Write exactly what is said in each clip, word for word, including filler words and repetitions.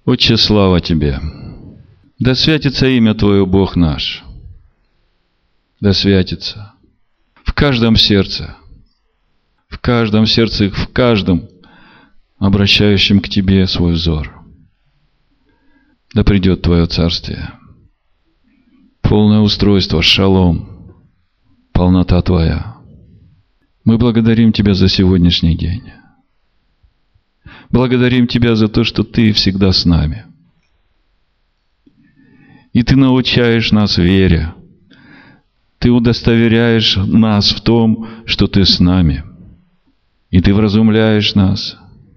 Отче, слава Тебе! Да святится имя Твое, Бог наш! Да святится в каждом сердце, в каждом сердце, в каждом обращающем к Тебе свой взор. Да придет Твое Царствие, полное устройство, шалом, полнота Твоя. Мы благодарим Тебя за сегодняшний день. Благодарим Тебя за то, что Ты всегда с нами. И Ты научаешь нас вере. Ты удостоверяешь нас в том, что Ты с нами. И Ты вразумляешь нас.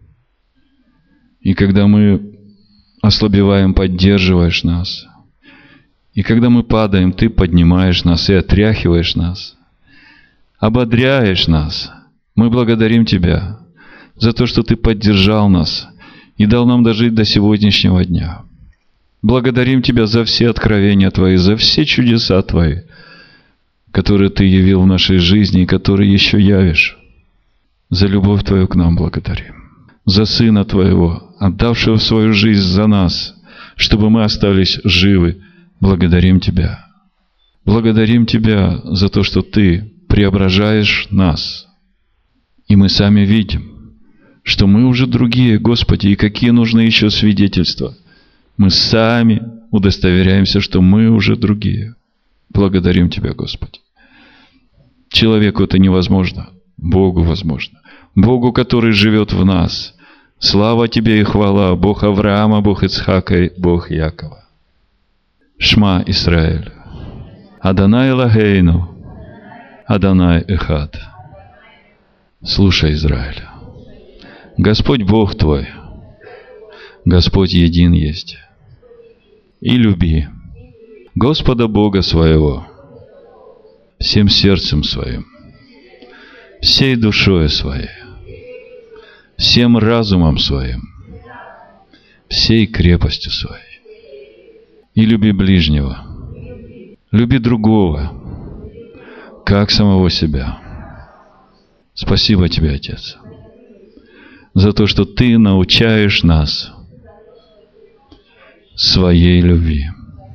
И когда мы ослабеваем, поддерживаешь нас. И когда мы падаем, Ты поднимаешь нас и отряхиваешь нас. Ободряешь нас. Мы благодарим Тебя за то, что Ты поддержал нас и дал нам дожить до сегодняшнего дня. Благодарим Тебя за все откровения Твои, за все чудеса Твои, которые Ты явил в нашей жизни и которые еще явишь. За любовь Твою к нам благодарим. За Сына Твоего, отдавшего свою жизнь за нас, чтобы мы остались живы. Благодарим Тебя. Благодарим Тебя за то, что Ты преображаешь нас. И мы сами видим, что мы уже другие, Господи, и какие нужны еще свидетельства. Мы сами удостоверяемся, что мы уже другие. Благодарим Тебя, Господи. Человеку это невозможно, Богу возможно. Богу, который живет в нас. Слава Тебе и хвала, Бог Авраама, Бог Ицхака и Бог Якова. Шма Исраэль. Адонай Элохейну, Адонай Эхад. Слушай, Израиль. Господь Бог твой, Господь един есть. И люби Господа Бога своего всем сердцем своим, всей душою своей, всем разумом своим, всей крепостью своей. И люби ближнего, люби другого, как самого себя. Спасибо Тебе, Отец, за то, что Ты научаешь нас своей любви.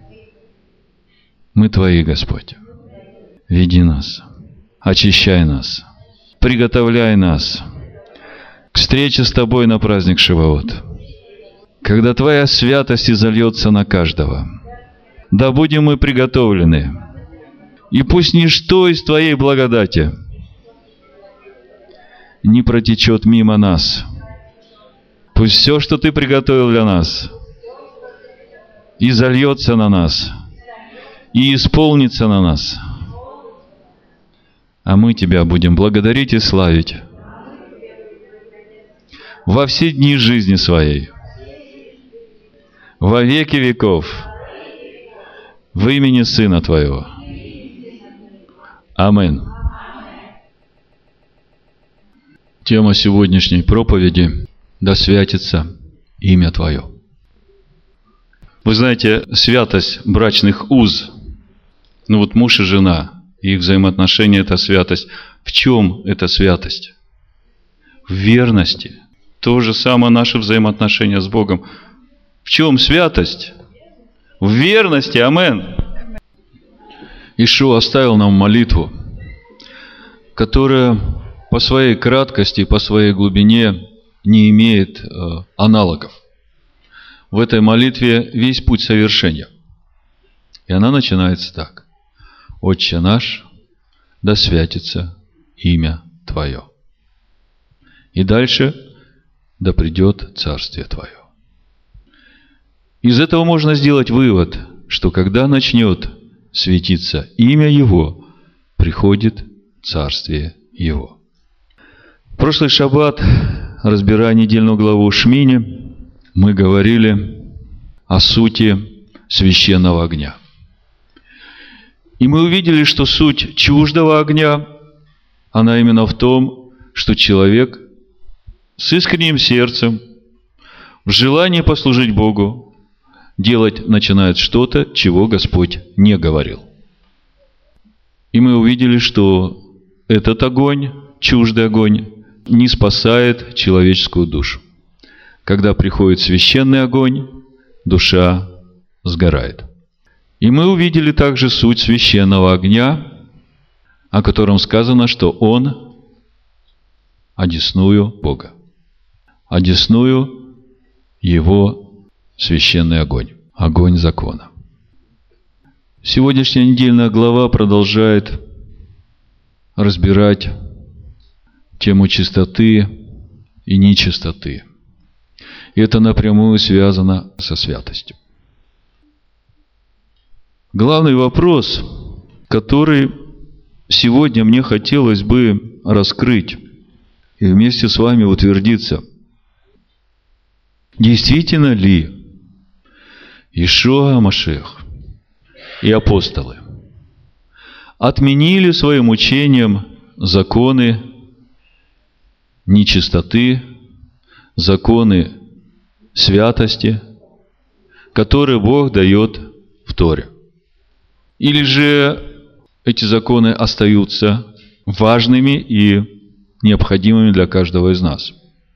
Мы Твои, Господь. Веди нас, очищай нас, приготовляй нас к встрече с Тобой на праздник Шиваот, когда Твоя святость изольется на каждого. Да будем мы приготовлены, и пусть ничто из Твоей благодати не протечет мимо нас. Пусть все, что Ты приготовил для нас, и зальется на нас, и исполнится на нас. А мы Тебя будем благодарить и славить во все дни жизни своей, во веки веков, в имени Сына Твоего. Аминь. Тема сегодняшней проповеди – «Да святится имя Твое». Вы знаете, святость брачных уз, ну вот муж и жена, их взаимоотношения – это святость. В чем эта святость? В верности. То же самое наши взаимоотношения с Богом. В чем святость? В верности. Аминь. Ишуа оставил нам молитву, которая по своей краткости, по своей глубине не имеет э, аналогов. В этой молитве весь путь совершения. И она начинается так. «Отче наш, да святится имя Твое». И дальше «Да придет Царствие Твое». Из этого можно сделать вывод, что когда начнет светиться имя Его, приходит Царствие Его. В прошлый шаббат, разбирая недельную главу Шмини, мы говорили о сути священного огня. И мы увидели, что суть чуждого огня, она именно в том, что человек с искренним сердцем, в желании послужить Богу, делать начинает что-то, чего Господь не говорил. И мы увидели, что этот огонь, чуждый огонь, не спасает человеческую душу. Когда приходит священный огонь, душа сгорает. И мы увидели также суть священного огня, о котором сказано, что он одесную Бога, одесную Его священный огонь, огонь закона. Сегодняшняя недельная глава продолжает разбирать тему чистоты и нечистоты. И это напрямую связано со святостью. Главный вопрос, который сегодня мне хотелось бы раскрыть и вместе с вами утвердиться. Действительно ли Иешуа Машиах и апостолы отменили своим учением законы нечистоты, законы святости, которые Бог дает в Торе? Или же эти законы остаются важными и необходимыми для каждого из нас?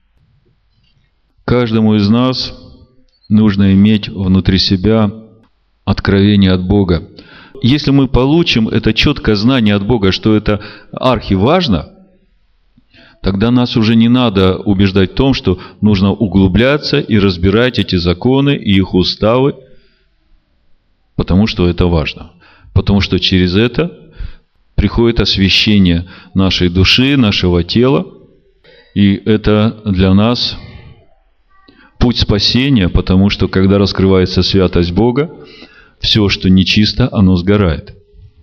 Каждому из нас нужно иметь внутри себя откровение от Бога. Если мы получим это четкое знание от Бога, что это архиважно, тогда нас уже не надо убеждать в том, что нужно углубляться и разбирать эти законы и их уставы, потому что это важно. Потому что через это приходит освящение нашей души, нашего тела, и это для нас путь спасения, потому что когда раскрывается святость Бога, все, что нечисто, оно сгорает.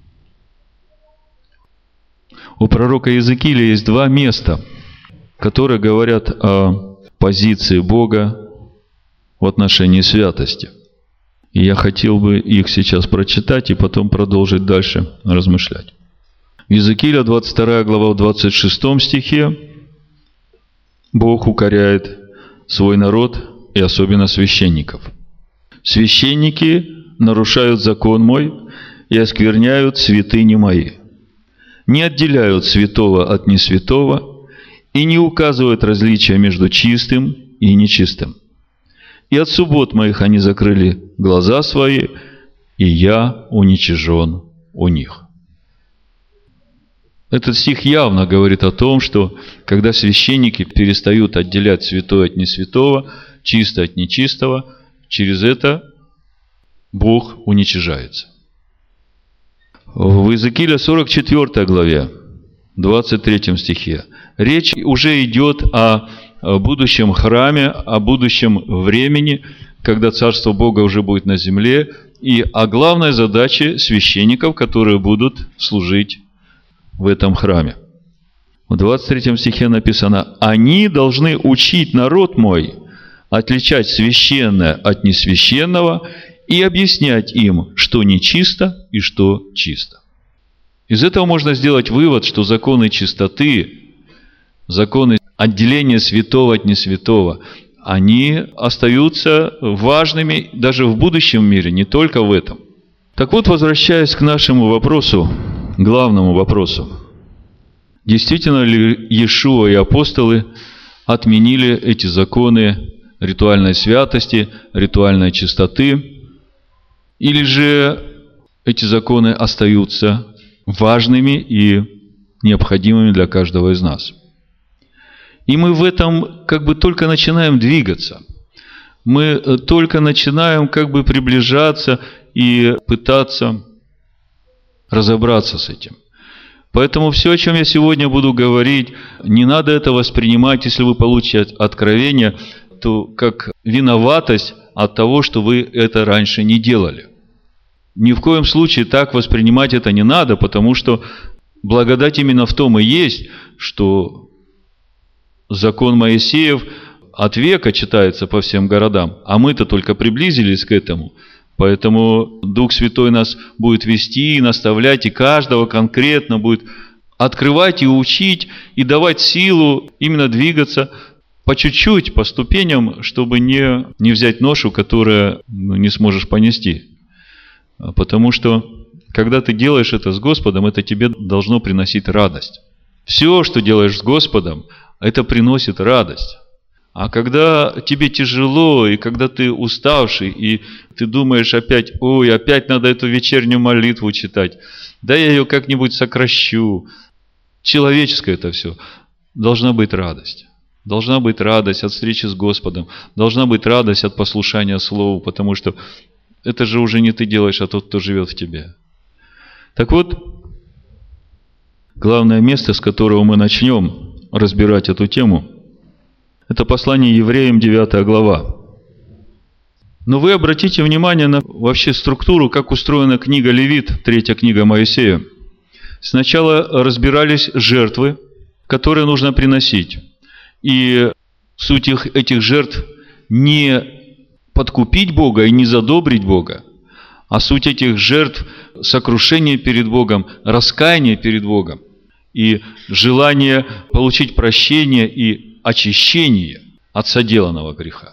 У пророка Иезекииля есть два места, которые говорят о позиции Бога в отношении святости. И я хотел бы их сейчас прочитать и потом продолжить дальше размышлять. Иезекииля, двадцать вторая глава, в двадцать шестом стихе Бог укоряет свой народ и особенно священников. «Священники нарушают закон мой и оскверняют святыни мои, не отделяют святого от несвятого и не указывают различия между чистым и нечистым. И от суббот моих они закрыли глаза свои, и я уничижен у них». Этот стих явно говорит о том, что когда священники перестают отделять святое от несвятого, чистое от нечистого, через это Бог уничижается. В Иезекииля сорок четвёртой главе, двадцать третьем стихе, речь уже идет о будущем храме, о будущем времени, когда Царство Бога уже будет на земле, и о главной задаче священников, которые будут служить в этом храме. В двадцать третьем стихе написано: «Они должны учить народ мой отличать священное от несвященного и объяснять им, что нечисто и что чисто». Из этого можно сделать вывод, что законы чистоты, законы отделения святого от несвятого, они остаются важными даже в будущем мире, не только в этом. Так вот, возвращаясь к нашему вопросу, главному вопросу. Действительно ли Иешуа и апостолы отменили эти законы ритуальной святости, ритуальной чистоты? Или же эти законы остаются важными и необходимыми для каждого из нас? И мы в этом как бы только начинаем двигаться. Мы только начинаем как бы приближаться и пытаться разобраться с этим. Поэтому все, о чем я сегодня буду говорить, не надо это воспринимать, если вы получите откровение, то как виноватость от того, что вы это раньше не делали. Ни в коем случае так воспринимать это не надо, потому что благодать именно в том и есть, что закон Моисеев от века читается по всем городам, а мы-то только приблизились к этому. Поэтому Дух Святой нас будет вести и наставлять, и каждого конкретно будет открывать и учить, и давать силу именно двигаться по чуть-чуть, по ступеням, чтобы не, не взять ношу, которую ну, не сможешь понести. Потому что, когда ты делаешь это с Господом, это тебе должно приносить радость. Все, что делаешь с Господом, это приносит радость. А когда тебе тяжело, и когда ты уставший, и ты думаешь опять, ой, опять надо эту вечернюю молитву читать, да я ее как-нибудь сокращу. Человеческое это все. Должна быть радость. Должна быть радость от встречи с Господом. Должна быть радость от послушания Слову, потому что это же уже не ты делаешь, а тот, кто живет в тебе. Так вот, главное место, с которого мы начнем разбирать эту тему, это послание Евреям, девятая глава. Но вы обратите внимание на вообще структуру, как устроена книга Левит, третья книга Моисея. Сначала разбирались жертвы, которые нужно приносить. И суть их, этих жертв не подкупить Бога и не задобрить Бога, а суть этих жертв – сокрушение перед Богом, раскаяние перед Богом и желание получить прощение и очищение от соделанного греха.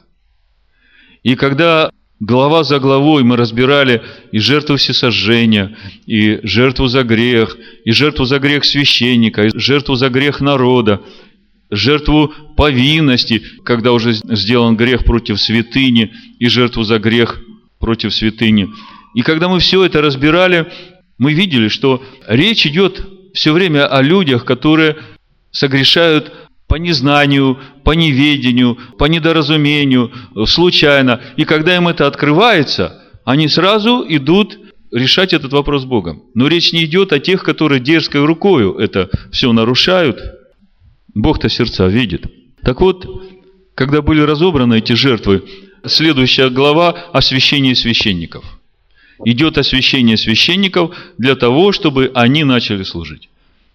И когда глава за главой мы разбирали и жертву всесожжения, и жертву за грех, и жертву за грех священника, и жертву за грех народа, жертву повинности, когда уже сделан грех против святыни, и жертву за грех против святыни. И когда мы все это разбирали, мы видели, что речь идет все время о людях, которые согрешают по незнанию, по неведению, по недоразумению, случайно. И когда им это открывается, они сразу идут решать этот вопрос с Богом. Но речь не идет о тех, которые дерзкой рукою это все нарушают. Бог-то сердца видит. Так вот, когда были разобраны эти жертвы, следующая глава – освящение священников. Идет освящение священников для того, чтобы они начали служить.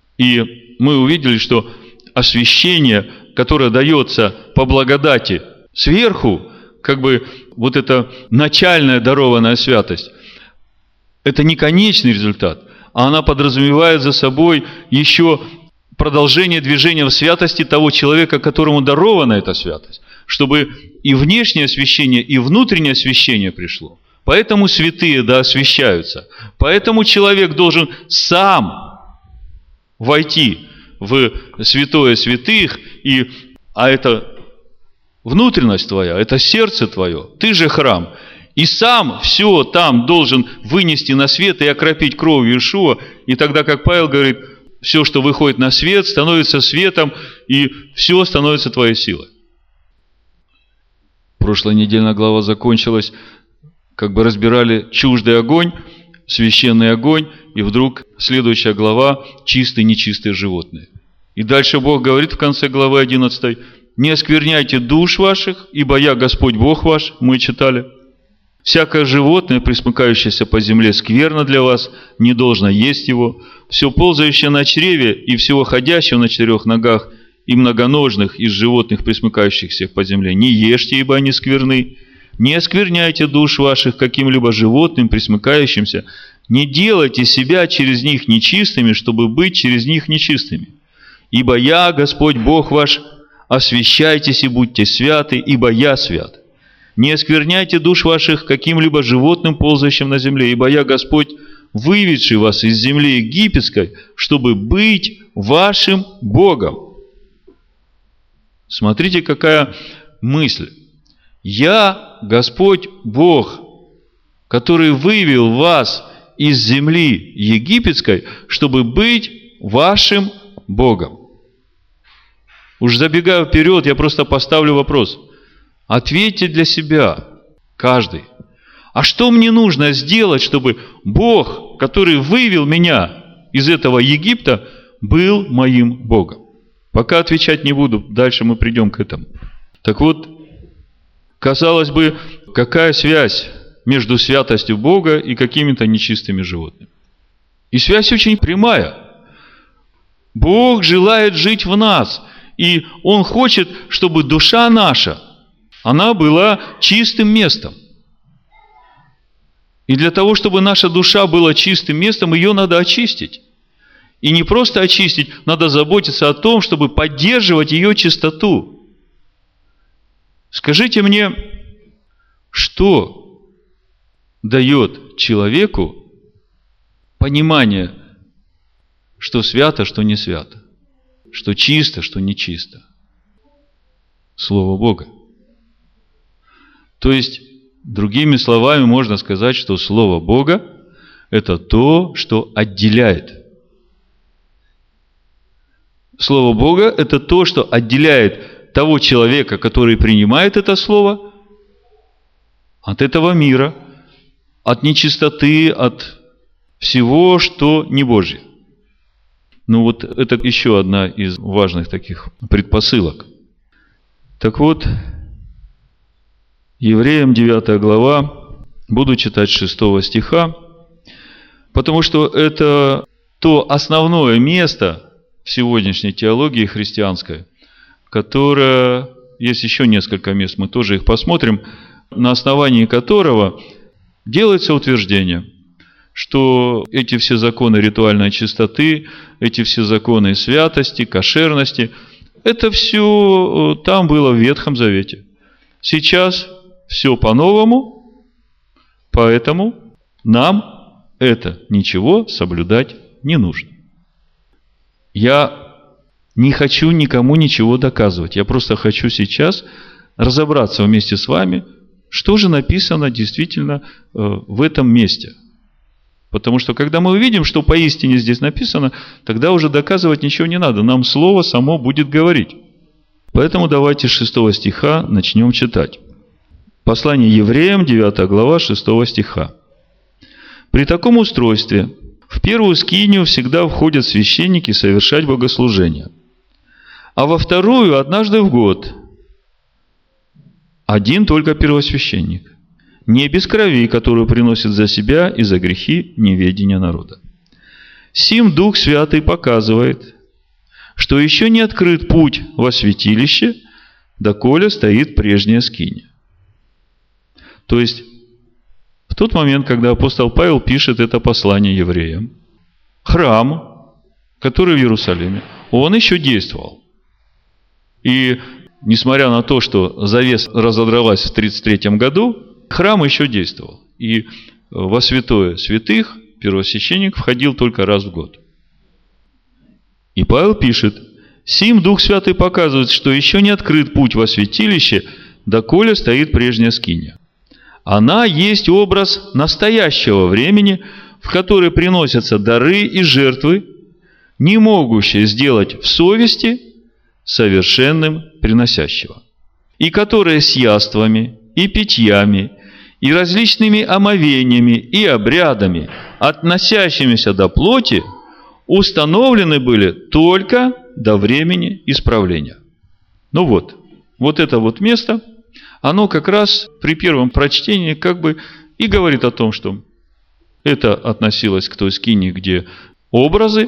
И мы увидели, что освящение, которое дается по благодати сверху, как бы вот эта начальная дарованная святость, это не конечный результат, а она подразумевает за собой еще продолжение движения в святости того человека, которому дарована эта святость, чтобы и внешнее освящение, и внутреннее освящение пришло. Поэтому святые да освящаются. Поэтому человек должен сам войти в святое святых, и, а это внутренность твоя, это сердце твое, ты же храм. И сам все там должен вынести на свет и окропить кровью Иешуа. И тогда, как Павел говорит, все, что выходит на свет, становится светом, и все становится твоей силой. Прошлая недельная глава закончилась, как бы разбирали чуждый огонь, священный огонь, и вдруг следующая глава – чистые и нечистые животные. И дальше Бог говорит в конце главы одиннадцатой: «Не оскверняйте душ ваших, ибо я Господь Бог ваш», мы читали. «Всякое животное, пресмыкающееся по земле, скверно для вас, не должно есть его. Все ползающее на чреве и всего ходящего на четырех ногах и многоножных из животных, пресмыкающихся по земле, не ешьте, ибо они скверны. Не оскверняйте душ ваших каким-либо животным, пресмыкающимся. Не делайте себя через них нечистыми, чтобы быть через них нечистыми. Ибо я, Господь Бог ваш, освящайтесь и будьте святы, ибо я свят. Не оскверняйте душ ваших каким-либо животным, ползающим на земле, ибо я, Господь, выведший вас из земли египетской, чтобы быть вашим Богом». Смотрите, какая мысль. «Я, Господь Бог, который вывел вас из земли египетской, чтобы быть вашим Богом». Уж забегая вперед, я просто поставлю вопрос. Ответьте для себя, каждый. А что мне нужно сделать, чтобы Бог, который вывел меня из этого Египта, был моим Богом? Пока отвечать не буду, дальше мы придем к этому. Так вот, казалось бы, какая связь между святостью Бога и какими-то нечистыми животными? И связь очень прямая. Бог желает жить в нас, и Он хочет, чтобы душа наша, она была чистым местом. И для того, чтобы наша душа была чистым местом, ее надо очистить. И не просто очистить, надо заботиться о том, чтобы поддерживать ее чистоту. Скажите мне, что дает человеку понимание, что свято, что не свято, что чисто, что не чисто? Слово Бога. То есть, другими словами, можно сказать, что Слово Бога – это то, что отделяет. Слово Бога – это то, что отделяет того человека, который принимает это Слово, от этого мира, от нечистоты, от всего, что не Божье. Ну вот это еще одна из важных таких предпосылок. Так вот, Евреям девятая глава, буду читать с шестого стиха, потому что это то основное место в сегодняшней теологии христианской, которое, есть еще несколько мест, мы тоже их посмотрим, на основании которого делается утверждение, что эти все законы ритуальной чистоты, эти все законы святости, кошерности, это все там было в Ветхом Завете. Сейчас все по-новому, поэтому нам это ничего соблюдать не нужно. Я не хочу никому ничего доказывать. Я просто хочу сейчас разобраться вместе с вами, что же написано действительно в этом месте. Потому что, когда мы увидим, что поистине здесь написано, тогда уже доказывать ничего не надо. Нам Слово само будет говорить. Поэтому давайте с шестого стиха начнем читать. Послание Евреям, девятая глава, шестого стиха. «При таком устройстве в первую скинию всегда входят священники совершать богослужение, а во вторую однажды в год один только первосвященник, не без крови, которую приносит за себя и за грехи неведения народа. Сим Дух Святый показывает, что еще не открыт путь во святилище, доколе стоит прежняя скиния». То есть, в тот момент, когда апостол Павел пишет это послание евреям, храм, который в Иерусалиме, он еще действовал. И несмотря на то, что завеса разодралась в тридцать третьем году, храм еще действовал. И во святое святых первосвященник входил только раз в год. И Павел пишет: «Сим Дух Святый показывает, что еще не открыт путь во святилище, доколе стоит прежняя скиния. Она есть образ настоящего времени, в который приносятся дары и жертвы, не могущие сделать в совести совершенным приносящего, и которые с яствами и питьями, и различными омовениями и обрядами, относящимися до плоти, установлены были только до времени исправления». Ну вот, вот это вот место, оно как раз при первом прочтении как бы и говорит о том, что это относилось к той скинии, где образы,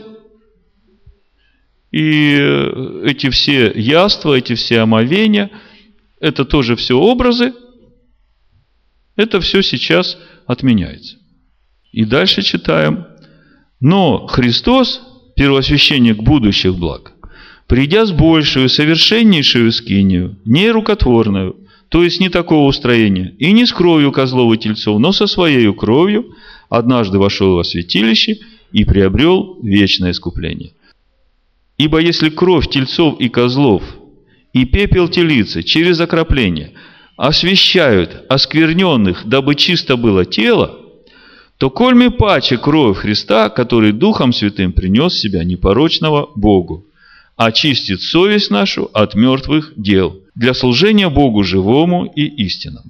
и эти все яства, эти все омовения, это тоже все образы, это все сейчас отменяется. И дальше читаем: «Но Христос, первосвященник будущих благ, придя с большую, совершеннейшую скинию, не рукотворную, то есть не такого устроения, и не с кровью козлов и тельцов, но со своей кровью, однажды вошел во святилище и приобрел вечное искупление. Ибо если кровь тельцов и козлов и пепел телицы через окропление освящают оскверненных, дабы чисто было тело, то кольми паче кровь Христа, который Духом Святым принес себя непорочного Богу, очистит совесть нашу от мертвых дел для служения Богу живому и истинному».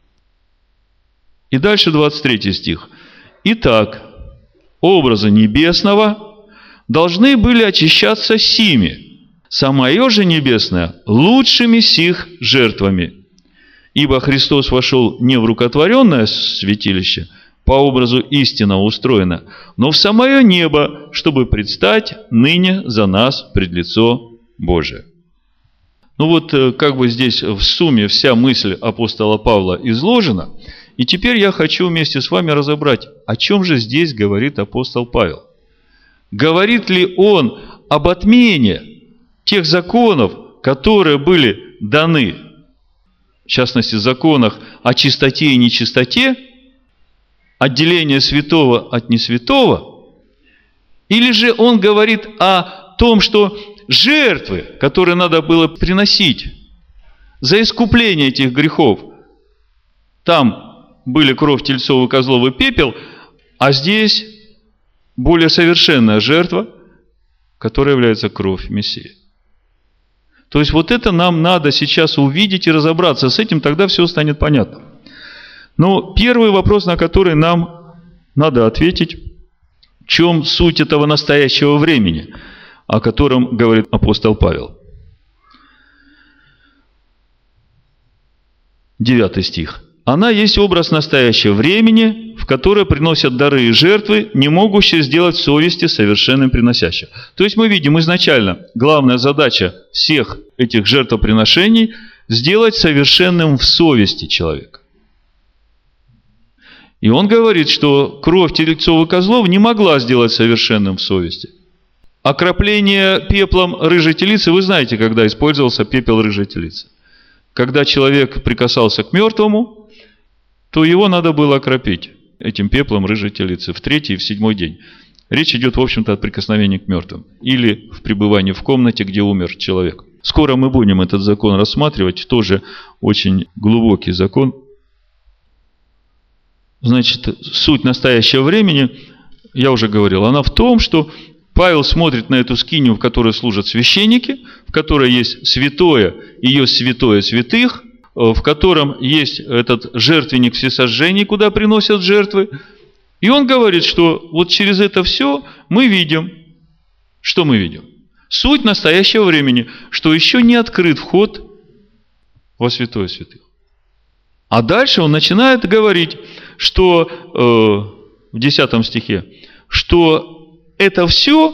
И дальше двадцать третий стих. «Итак, образы небесного должны были очищаться сими, самое же небесное лучшими сих жертвами. Ибо Христос вошел не в рукотворенное святилище, по образу истинно устроено, но в самое небо, чтобы предстать ныне за нас пред лицо Божие». Ну вот, как бы здесь в сумме вся мысль апостола Павла изложена. И теперь я хочу вместе с вами разобрать, о чем же здесь говорит апостол Павел. Говорит ли он об отмене тех законов, которые были даны, в частности, законах о чистоте и нечистоте, отделение святого от несвятого, или же он говорит о том, что жертвы, которые надо было приносить за искупление этих грехов. Там были кровь тельцов и козлов и пепел, а здесь более совершенная жертва, которая является кровь Мессии. То есть вот это нам надо сейчас увидеть и разобраться с этим, тогда все станет понятно. Но первый вопрос, на который нам надо ответить, в чем суть этого настоящего времени, о котором говорит апостол Павел. Девятый стих. Она есть образ настоящего времени, в которое приносят дары и жертвы, не могущие сделать совести совершенным приносящим. То есть мы видим изначально, главная задача всех этих жертвоприношений – сделать совершенным в совести человека. И он говорит, что кровь тельцов и козлов не могла сделать совершенным в совести. Окропление пеплом рыжей телицы, вы знаете, когда использовался пепел рыжей телицы. Когда человек прикасался к мертвому, то его надо было окропить этим пеплом рыжей телицы в третий и в седьмой день. Речь идет, в общем-то, о прикосновении к мертвым или в пребывании в комнате, где умер человек. Скоро мы будем этот закон рассматривать, тоже очень глубокий закон. Значит, суть настоящего времени, я уже говорил, она в том, что Павел смотрит на эту скинию, в которой служат священники, в которой есть святое и есть святое святых, в котором есть этот жертвенник всесожжений, куда приносят жертвы. И он говорит, что вот через это все мы видим, что мы видим? Суть настоящего времени, что еще не открыт вход во святое святых. А дальше он начинает говорить, что э, в десятом стихе, что это все,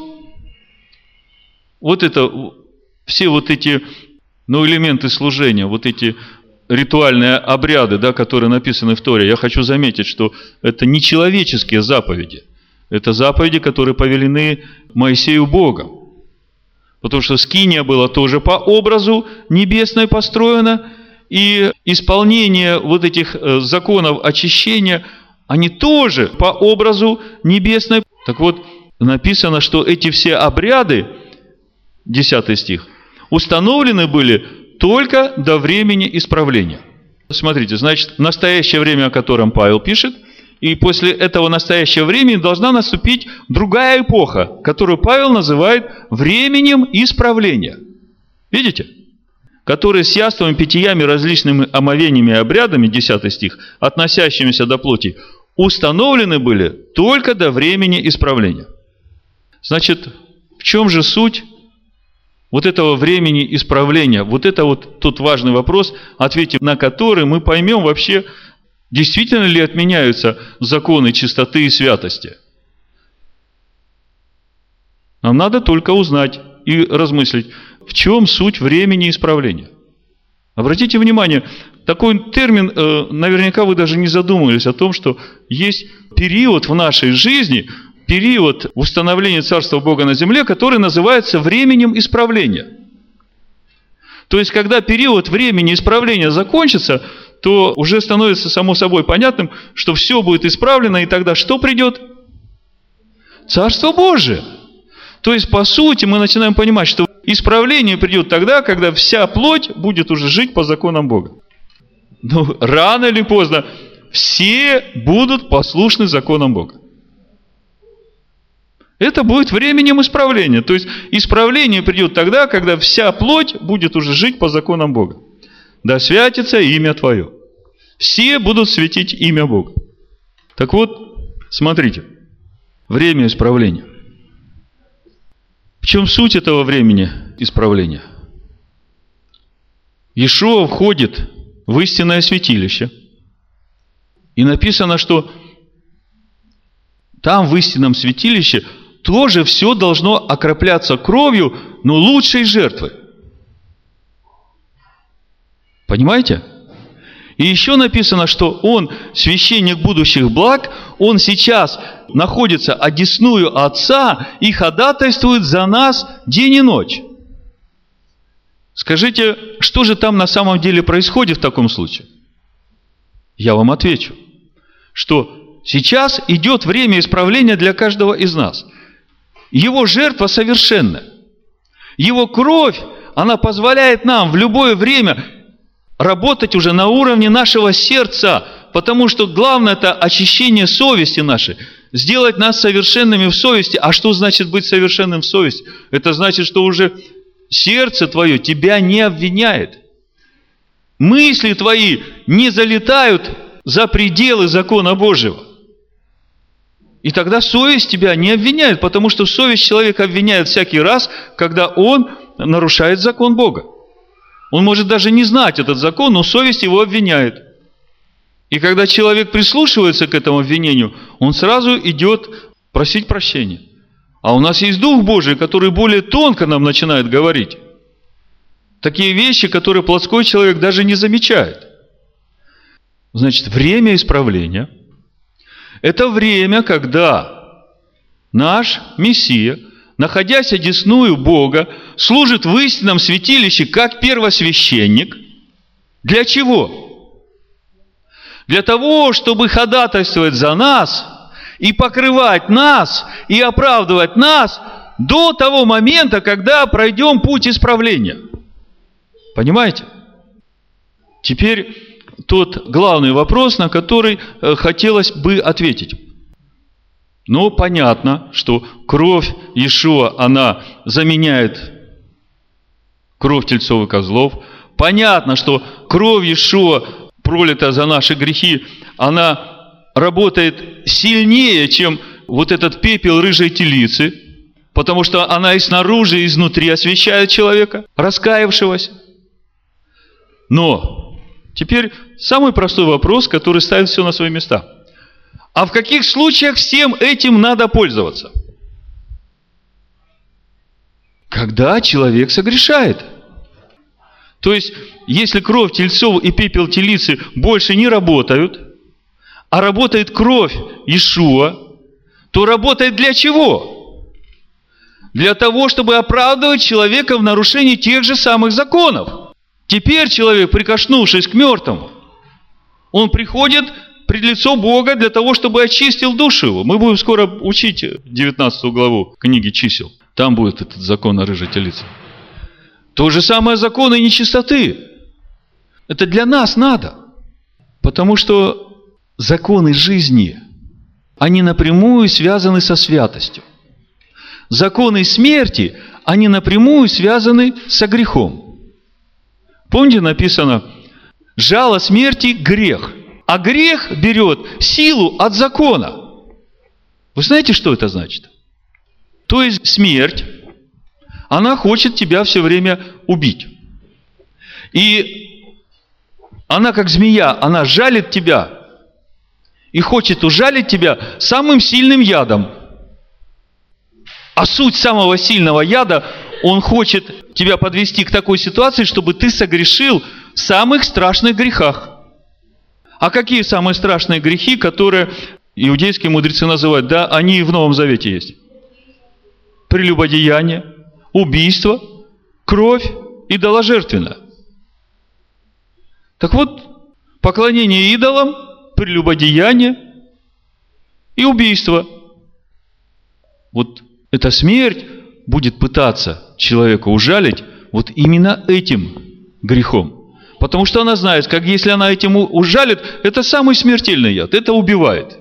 вот это, все вот эти ну, элементы служения, вот эти ритуальные обряды, да, которые написаны в Торе, я хочу заметить, что это не человеческие заповеди. Это заповеди, которые повелены Моисею Богом. Потому что скиния была тоже по образу небесной построена, и исполнение вот этих законов очищения, они тоже по образу небесной. Так вот, написано, что эти все обряды, десятый стих, установлены были только до времени исправления. Смотрите, значит, настоящее время, о котором Павел пишет, и после этого настоящего времени должна наступить другая эпоха, которую Павел называет временем исправления. Видите? Которые с яствами, питьями, различными омовениями и обрядами, десятый стих, относящимися до плоти, установлены были только до времени исправления. Значит, в чем же суть вот этого времени исправления? Вот это вот тот важный вопрос, ответив на который мы поймем вообще, действительно ли отменяются законы чистоты и святости. Нам надо только узнать и размыслить, в чем суть времени исправления. Обратите внимание, такой термин, наверняка вы даже не задумывались о том, что есть период в нашей жизни, период установления Царства Бога на земле, который называется временем исправления. То есть, когда период времени исправления закончится, то уже становится само собой понятным, что все будет исправлено, и тогда что придет? Царство Божие. То есть, по сути, мы начинаем понимать, что исправление придет тогда, когда вся плоть будет уже жить по законам Бога. Но рано или поздно все будут послушны законам Бога. Это будет временем исправления. То есть, исправление придет тогда, когда вся плоть будет уже жить по законам Бога. Да святится имя Твое. Все будут светить имя Бога. Так вот, смотрите. Время исправления. В чем суть этого времени исправления? Иешуа входит в истинное святилище. И написано, что там в истинном святилище тоже все должно окропляться кровью, но лучшей жертвы. Понимаете? И еще написано, что он, священник будущих благ, он сейчас находится одесную Отца и ходатайствует за нас день и ночь. Скажите, что же там на самом деле происходит в таком случае? Я вам отвечу, что сейчас идет время исправления для каждого из нас. Его жертва совершенна. Его кровь, она позволяет нам в любое время работать уже на уровне нашего сердца, потому что главное – это очищение совести нашей, сделать нас совершенными в совести. А что значит быть совершенным в совести? Это значит, что уже сердце твое тебя не обвиняет. Мысли твои не залетают за пределы закона Божьего. И тогда совесть тебя не обвиняет, потому что совесть человека обвиняет всякий раз, когда он нарушает закон Бога. Он может даже не знать этот закон, но совесть его обвиняет. И когда человек прислушивается к этому обвинению, он сразу идет просить прощения. А у нас есть Дух Божий, который более тонко нам начинает говорить. Такие вещи, которые плотской человек даже не замечает. Значит, время исправления – это время, когда наш Мессия, находясь одесную Бога, служит в истинном святилище как первосвященник. Для чего? Для того, чтобы ходатайствовать за нас и покрывать нас и оправдывать нас до того момента, когда пройдем путь исправления. Понимаете? Теперь тот главный вопрос, на который хотелось бы ответить. Ну, понятно, что кровь Иешуа, она заменяет кровь тельцов и козлов. Понятно, что кровь Иешуа, пролитая за наши грехи, она работает сильнее, чем вот этот пепел рыжей телицы, потому что она и снаружи, и изнутри освящает человека, раскаявшегося. Но теперь самый простой вопрос, который ставит все на свои места. А в каких случаях всем этим надо пользоваться? Когда человек согрешает. То есть, если кровь тельцов и пепел телицы больше не работают, а работает кровь Иешуа, то работает для чего? Для того, чтобы оправдывать человека в нарушении тех же самых законов. Теперь человек, прикоснувшись к мертвому, он приходит пред лицо Бога для того, чтобы очистил душу его. Мы будем скоро учить девятнадцатую главу книги чисел. Там будет этот закон о рыжей телице. То же самое законы нечистоты. Это для нас надо. Потому что законы жизни, они напрямую связаны со святостью. Законы смерти, они напрямую связаны со грехом. Помните, написано, жало смерти – грех. А грех берет силу от закона. Вы знаете, что это значит? То есть смерть, она хочет тебя все время убить. И она, как змея, она жалит тебя и хочет ужалить тебя самым сильным ядом. А суть самого сильного яда, он хочет тебя подвести к такой ситуации, чтобы ты согрешил в самых страшных грехах. А какие самые страшные грехи, которые иудейские мудрецы называют? Да, они и в Новом Завете есть. Прелюбодеяние, убийство, кровь, идоложертвенное. Так вот, поклонение идолам, прелюбодеяние и убийство. Вот эта смерть будет пытаться человека ужалить вот именно этим грехом. Потому что она знает, как если она этим ужалит, это самый смертельный яд, это убивает.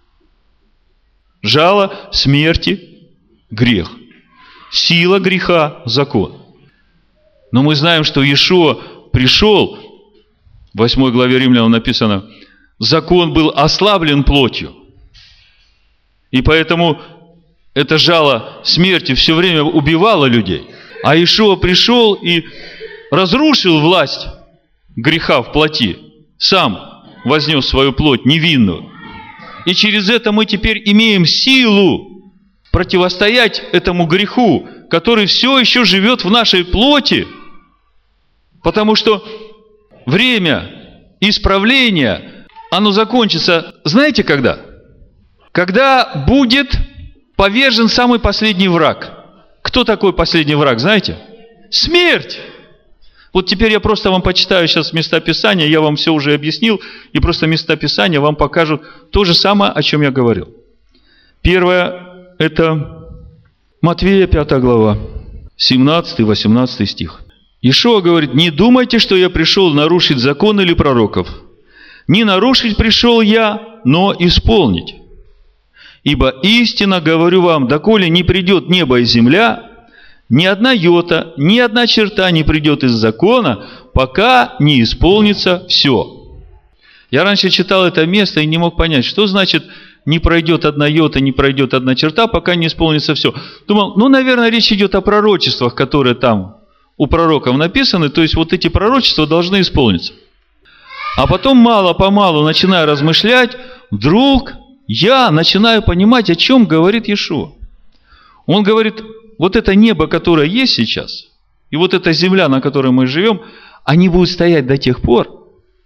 Жало смерти – грех. Сила греха – закон. Но мы знаем, что Иешуа пришел, в восьмой главе Римлянам написано, закон был ослаблен плотью. И поэтому это жало смерти все время убивало людей. А Иешуа пришел и разрушил власть греха в плоти. Сам вознес свою плоть невинную. И через это мы теперь имеем силу противостоять этому греху, который все еще живет в нашей плоти. Потому что время исправления, оно закончится, знаете когда? Когда будет повержен самый последний враг. Кто такой последний враг, знаете? Смерть! Вот теперь я просто вам почитаю сейчас места Писания, я вам все уже объяснил, и просто места Писания вам покажут то же самое, о чем я говорил. Первое, это Матвея пятая глава, семнадцатый-восемнадцатый стих. Иешуа говорит: не думайте, что я пришел нарушить закон или пророков. Не нарушить пришел я, но исполнить. Ибо истинно говорю вам, доколе не придет небо и земля, ни одна йота, ни одна черта не придет из закона, пока не исполнится все. Я раньше читал это место и не мог понять, что значит не пройдет одна йота, не пройдет одна черта, пока не исполнится все. Думал, ну, наверное, речь идет о пророчествах, которые там у пророков написаны, то есть вот эти пророчества должны исполниться. А потом мало-помалу, начиная размышлять, вдруг я начинаю понимать, о чем говорит Иешуа. Он говорит, вот это небо, которое есть сейчас, и вот эта земля, на которой мы живем, они будут стоять до тех пор,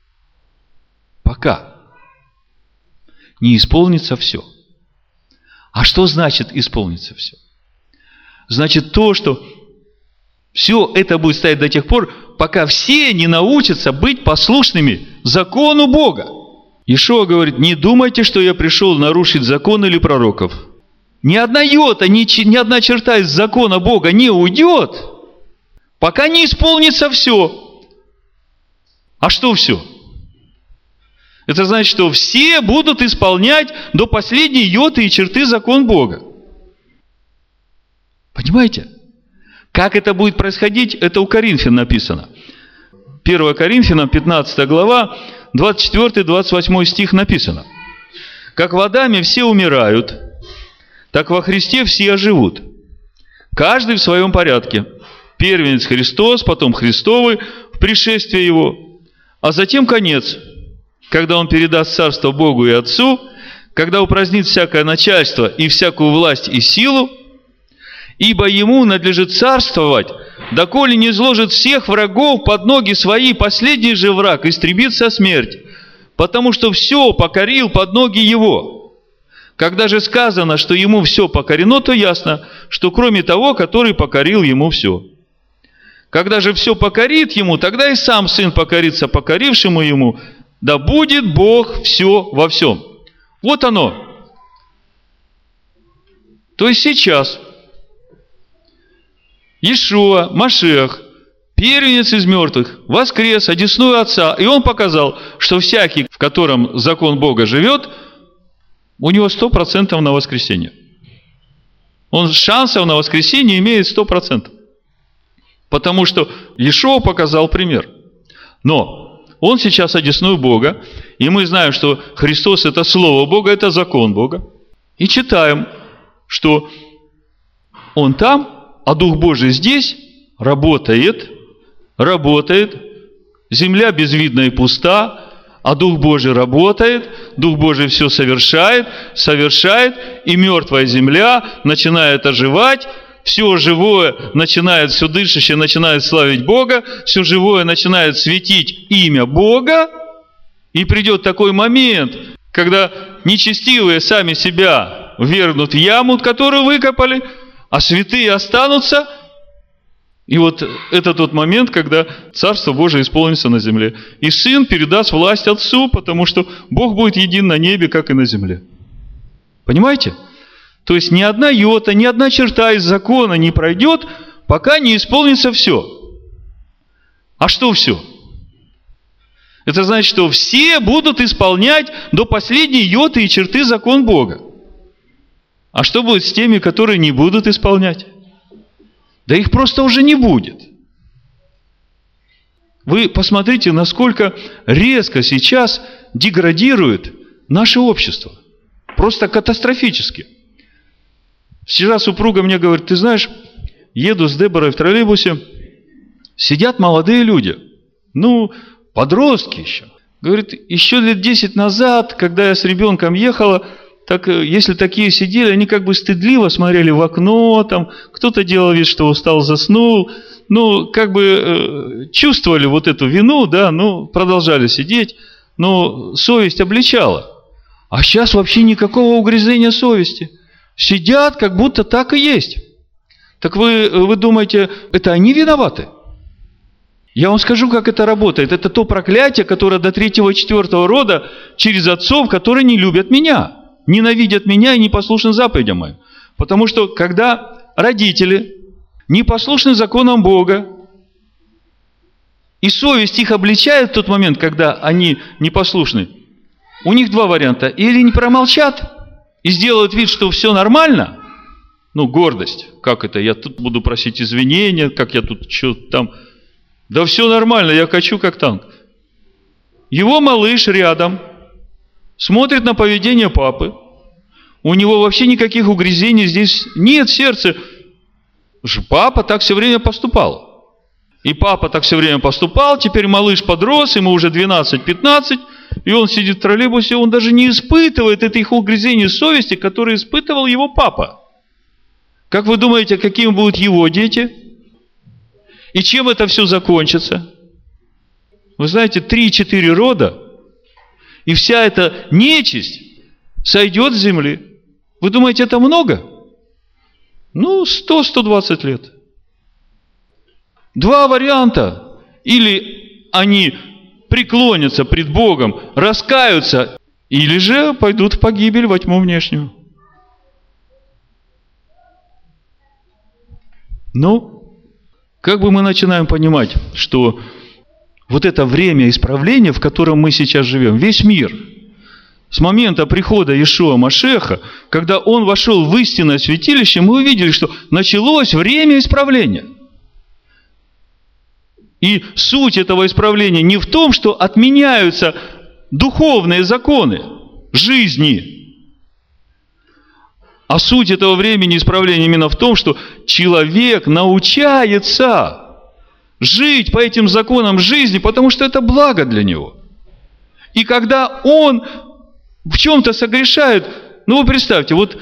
пока не исполнится все. А что значит исполнится все? Значит то, что все это будет стоять до тех пор, пока все не научатся быть послушными закону Бога. Иешуа говорит, не думайте, что я пришел нарушить закон или пророков. Ни одна йота, ни, ни одна черта из закона Бога не уйдет, пока не исполнится все. А что все? Это значит, что все будут исполнять до последней йоты и черты закон Бога. Понимаете? Как это будет происходить, это у Коринфян написано. первое Коринфянам, пятнадцатая глава, двадцать четвёртый двадцать восьмой стих написано. Как в Адаме все умирают, так во Христе все оживут. Каждый в своем порядке. Первенец Христос, потом Христовый в пришествии Его, а затем конец, когда Он передаст царство Богу и Отцу, когда упразднит всякое начальство и всякую власть и силу, ибо Ему надлежит царствовать, доколе не изложит всех врагов под ноги свои, последний же враг истребит со смерть, потому что все покорил под ноги Его. Когда же сказано, что Ему все покорено, то ясно, что кроме того, который покорил Ему все. Когда же все покорит Ему, тогда и сам Сын покорится покорившему Ему, да будет Бог все во всем. Вот оно. То есть сейчас Иешуа, Машиах, первенец из мертвых, воскрес, одесную Отца, и Он показал, что всякий, в котором закон Бога живет, у него сто процентов на воскресение. Он шансов на воскресение имеет сто процентов. Потому что Иешуа показал пример. Но Он сейчас одесную Бога, и мы знаем, что Христос – это Слово Бога, это закон Бога. И читаем, что Он там, а Дух Божий здесь работает, работает, земля безвидна и пуста, а Дух Божий работает, Дух Божий все совершает, совершает, и мертвая земля начинает оживать, все живое начинает, все дышащее начинает славить Бога, все живое начинает светить имя Бога, и придет такой момент, когда нечестивые сами себя ввергнут в яму, которую выкопали, а святые останутся. И вот это тот момент, когда Царство Божие исполнится на земле. И Сын передаст власть Отцу, потому что Бог будет един на небе, как и на земле. Понимаете? То есть ни одна йота, ни одна черта из закона не пройдет, пока не исполнится все. А что все? Это значит, что все будут исполнять до последней йоты и черты закон Бога. А что будет с теми, которые не будут исполнять? Да их просто уже не будет. Вы посмотрите, насколько резко сейчас деградирует наше общество. Просто катастрофически. Вчера супруга мне говорит, ты знаешь, еду с Деборой в троллейбусе, сидят молодые люди, ну, подростки еще. Говорит, еще лет десять назад, когда я с ребенком ехала, так, если такие сидели, они как бы стыдливо смотрели в окно, там, кто-то делал вид, что устал, заснул, ну, как бы э, чувствовали вот эту вину, да, ну, продолжали сидеть, но совесть обличала. А сейчас вообще никакого угрызения совести. Сидят, как будто так и есть. Так вы, вы думаете, это они виноваты? Я вам скажу, как это работает. Это то проклятие, которое до третьего и четвертого рода через отцов, которые не любят меня. Ненавидят меня и непослушны заповедям моим. Потому что, когда родители непослушны законам Бога, и совесть их обличает в тот момент, когда они непослушны, у них два варианта. Или не промолчат и сделают вид, что все нормально. Ну, гордость. Как это? Я тут буду просить извинения, как я тут что там. Да все нормально, я качу как танк. Его малыш рядом смотрит на поведение папы. У него вообще никаких угрызений здесь нет в сердце. Папа так все время поступал. И папа так все время поступал, теперь малыш подрос, ему уже двенадцать-пятнадцать, и он сидит в троллейбусе, он даже не испытывает этих угрызений совести, которые испытывал его папа. Как вы думаете, какими будут его дети? И чем это все закончится? Вы знаете, три-четыре рода, и вся эта нечисть сойдет с земли. Вы думаете, это много? Ну, сто-сто двадцать лет. Два варианта. Или они преклонятся пред Богом, раскаются, или же пойдут в погибель во тьму внешнюю. Ну, как бы мы начинаем понимать, что вот это время исправления, в котором мы сейчас живем, весь мир, с момента прихода Иешуа Машеха, когда он вошел в истинное святилище, мы увидели, что началось время исправления. И суть этого исправления не в том, что отменяются духовные законы жизни, а суть этого времени исправления именно в том, что человек научается жить по этим законам жизни, потому что это благо для него. И когда он в чем-то согрешает, ну вы представьте, вот,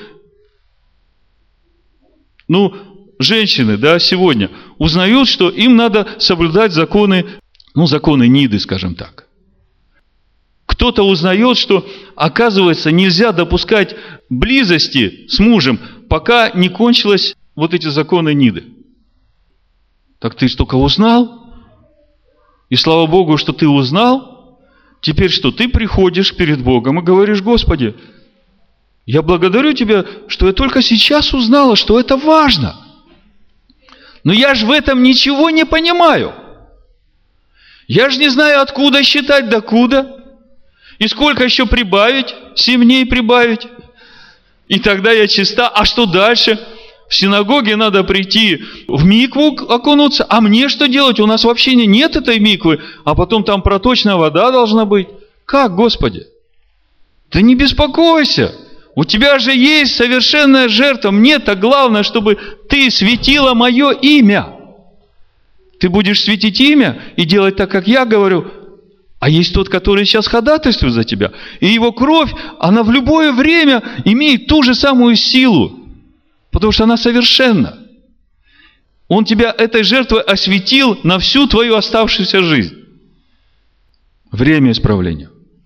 ну, женщины, да, сегодня узнают, что им надо соблюдать законы, ну, законы Ниды, скажем так. Кто-то узнает, что, оказывается, нельзя допускать близости с мужем, пока не кончились вот эти законы Ниды. Так ты только узнал? И слава Богу, что ты узнал. Теперь что? Ты приходишь перед Богом и говоришь: Господи, я благодарю Тебя, что я только сейчас узнала, что это важно. Но я же в этом ничего не понимаю. Я же не знаю, откуда считать, докуда. И сколько еще прибавить, семь дней прибавить. И тогда я чиста. А что дальше? В синагоге надо прийти в микву окунуться. А мне что делать? У нас вообще нет этой миквы. А потом там проточная вода должна быть. Как, Господи? Да не беспокойся. У тебя же есть совершенная жертва. Мне так главное, чтобы ты светила мое имя. Ты будешь светить имя и делать так, как я говорю. А есть тот, который сейчас ходатайствует за тебя. И его кровь, она в любое время имеет ту же самую силу. Потому что она совершенна. Он тебя этой жертвой осветил на всю твою оставшуюся жизнь. Время исправления.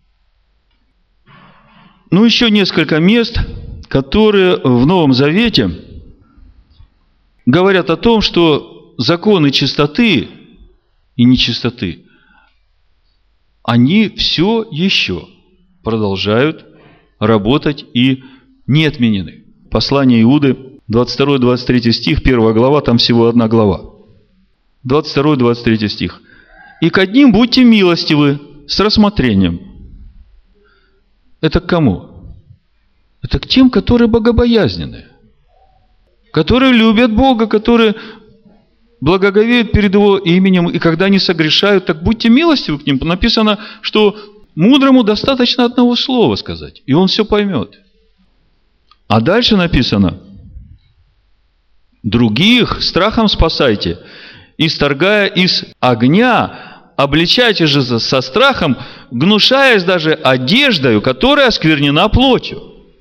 Ну, еще несколько мест, которые в Новом Завете говорят о том, что законы чистоты и нечистоты, они все еще продолжают работать и не отменены. Послание Иуды, двадцать второй двадцать третий стих, первая глава, там всего одна глава. двадцать второй двадцать третий стих. «И к одним будьте милостивы с рассмотрением». Это к кому? Это к тем, которые богобоязненные, которые любят Бога, которые благоговеют перед Его именем, и когда они согрешают, так будьте милостивы к ним. Написано, что мудрому достаточно одного слова сказать, и он все поймет. А дальше написано: других страхом спасайте, исторгая из огня, обличайте же со страхом, гнушаясь даже одеждою, которая осквернена плотью.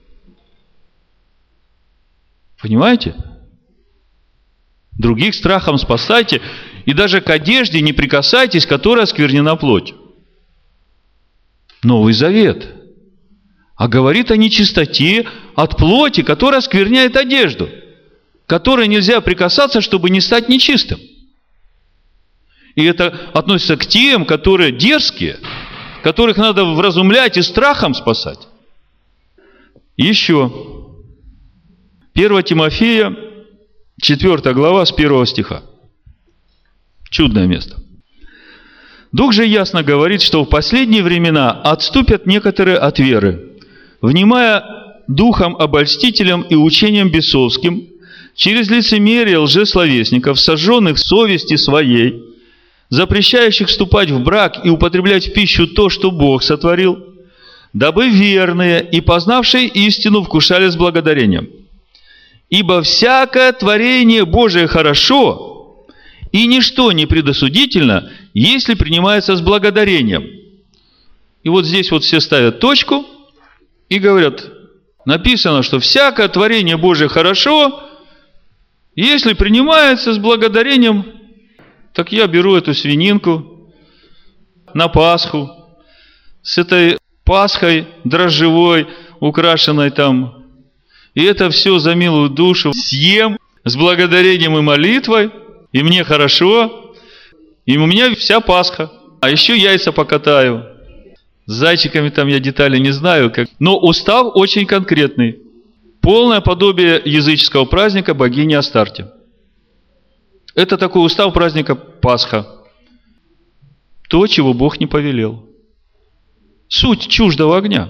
Понимаете? Других страхом спасайте, и даже к одежде не прикасайтесь, которая осквернена плотью. Новый Завет. А говорит о нечистоте от плоти, которая оскверняет одежду, которой нельзя прикасаться, чтобы не стать нечистым. И это относится к тем, которые дерзкие, которых надо вразумлять и страхом спасать. Еще. первое Тимофея, четвёртая глава, с первого стиха. Чудное место. Дух же ясно говорит, что в последние времена отступят некоторые от веры, внимая духом обольстителям и учением бесовским, через лицемерие лжесловесников, сожженных совести своей, запрещающих вступать в брак и употреблять в пищу то, что Бог сотворил, дабы верные и познавшие истину вкушали с благодарением. Ибо всякое творение Божие хорошо, и ничто не предосудительно, если принимается с благодарением. И вот здесь вот все ставят точку и говорят, написано, что всякое творение Божие хорошо, если принимается с благодарением. Так я беру эту свининку на Пасху с этой Пасхой дрожжевой, украшенной там, и это все за милую душу съем с благодарением и молитвой, и мне хорошо, и у меня вся Пасха. А еще яйца покатаю. С зайчиками там я детали не знаю, как. Но устав очень конкретный. Полное подобие языческого праздника богини Астарте. Это такой устав праздника Пасха. То, чего Бог не повелел. Суть чуждого огня.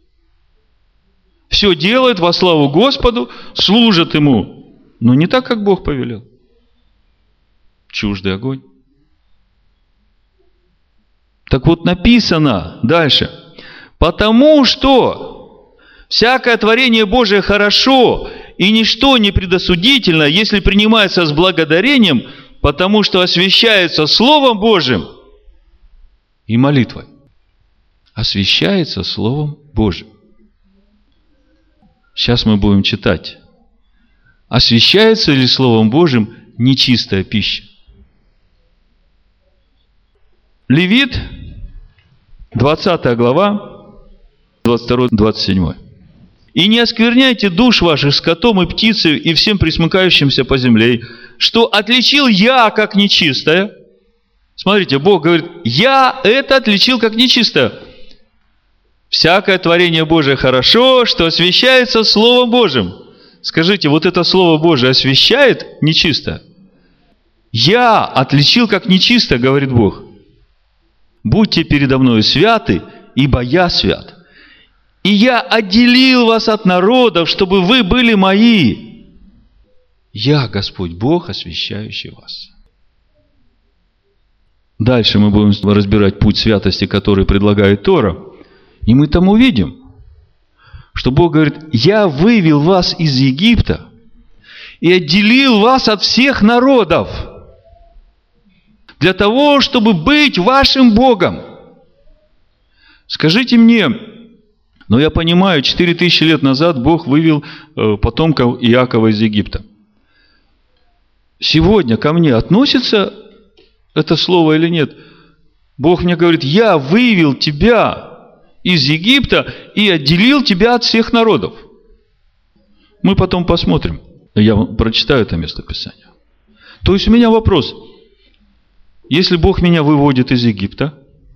Все делает во славу Господу, служит Ему, но не так, как Бог повелел. Чуждый огонь. Так вот написано дальше. Потому что всякое творение Божие хорошо, и ничто не предосудительно, если принимается с благодарением, потому что освящается Словом Божьим и молитвой. Освящается Словом Божьим. Сейчас мы будем читать. Освящается ли Словом Божьим нечистая пища? Левит, двадцатая глава, двадцать второй двадцать седьмой. «И не оскверняйте душ ваших скотом и птицей и всем пресмыкающимся по земле, что отличил я как нечистое». Смотрите, Бог говорит, я это отличил как нечистое. Всякое творение Божие хорошо, что освящается Словом Божьим. Скажите, вот это Слово Божие освящает нечистое? Я отличил как нечистое, говорит Бог. Будьте передо мною святы, ибо я свят. И я отделил вас от народов, чтобы вы были мои. Я, Господь Бог, освящающий вас. Дальше мы будем разбирать путь святости, который предлагает Тора. И мы там увидим, что Бог говорит, я вывел вас из Египта и отделил вас от всех народов для того, чтобы быть вашим Богом. Скажите мне, но я понимаю, четыре тысячи лет назад Бог вывел потомков Иакова из Египта. Сегодня ко мне относится это слово или нет? Бог мне говорит, я вывел тебя из Египта и отделил тебя от всех народов. Мы потом посмотрим. Я прочитаю это местописание. То есть у меня вопрос. Если Бог меня выводит из Египта,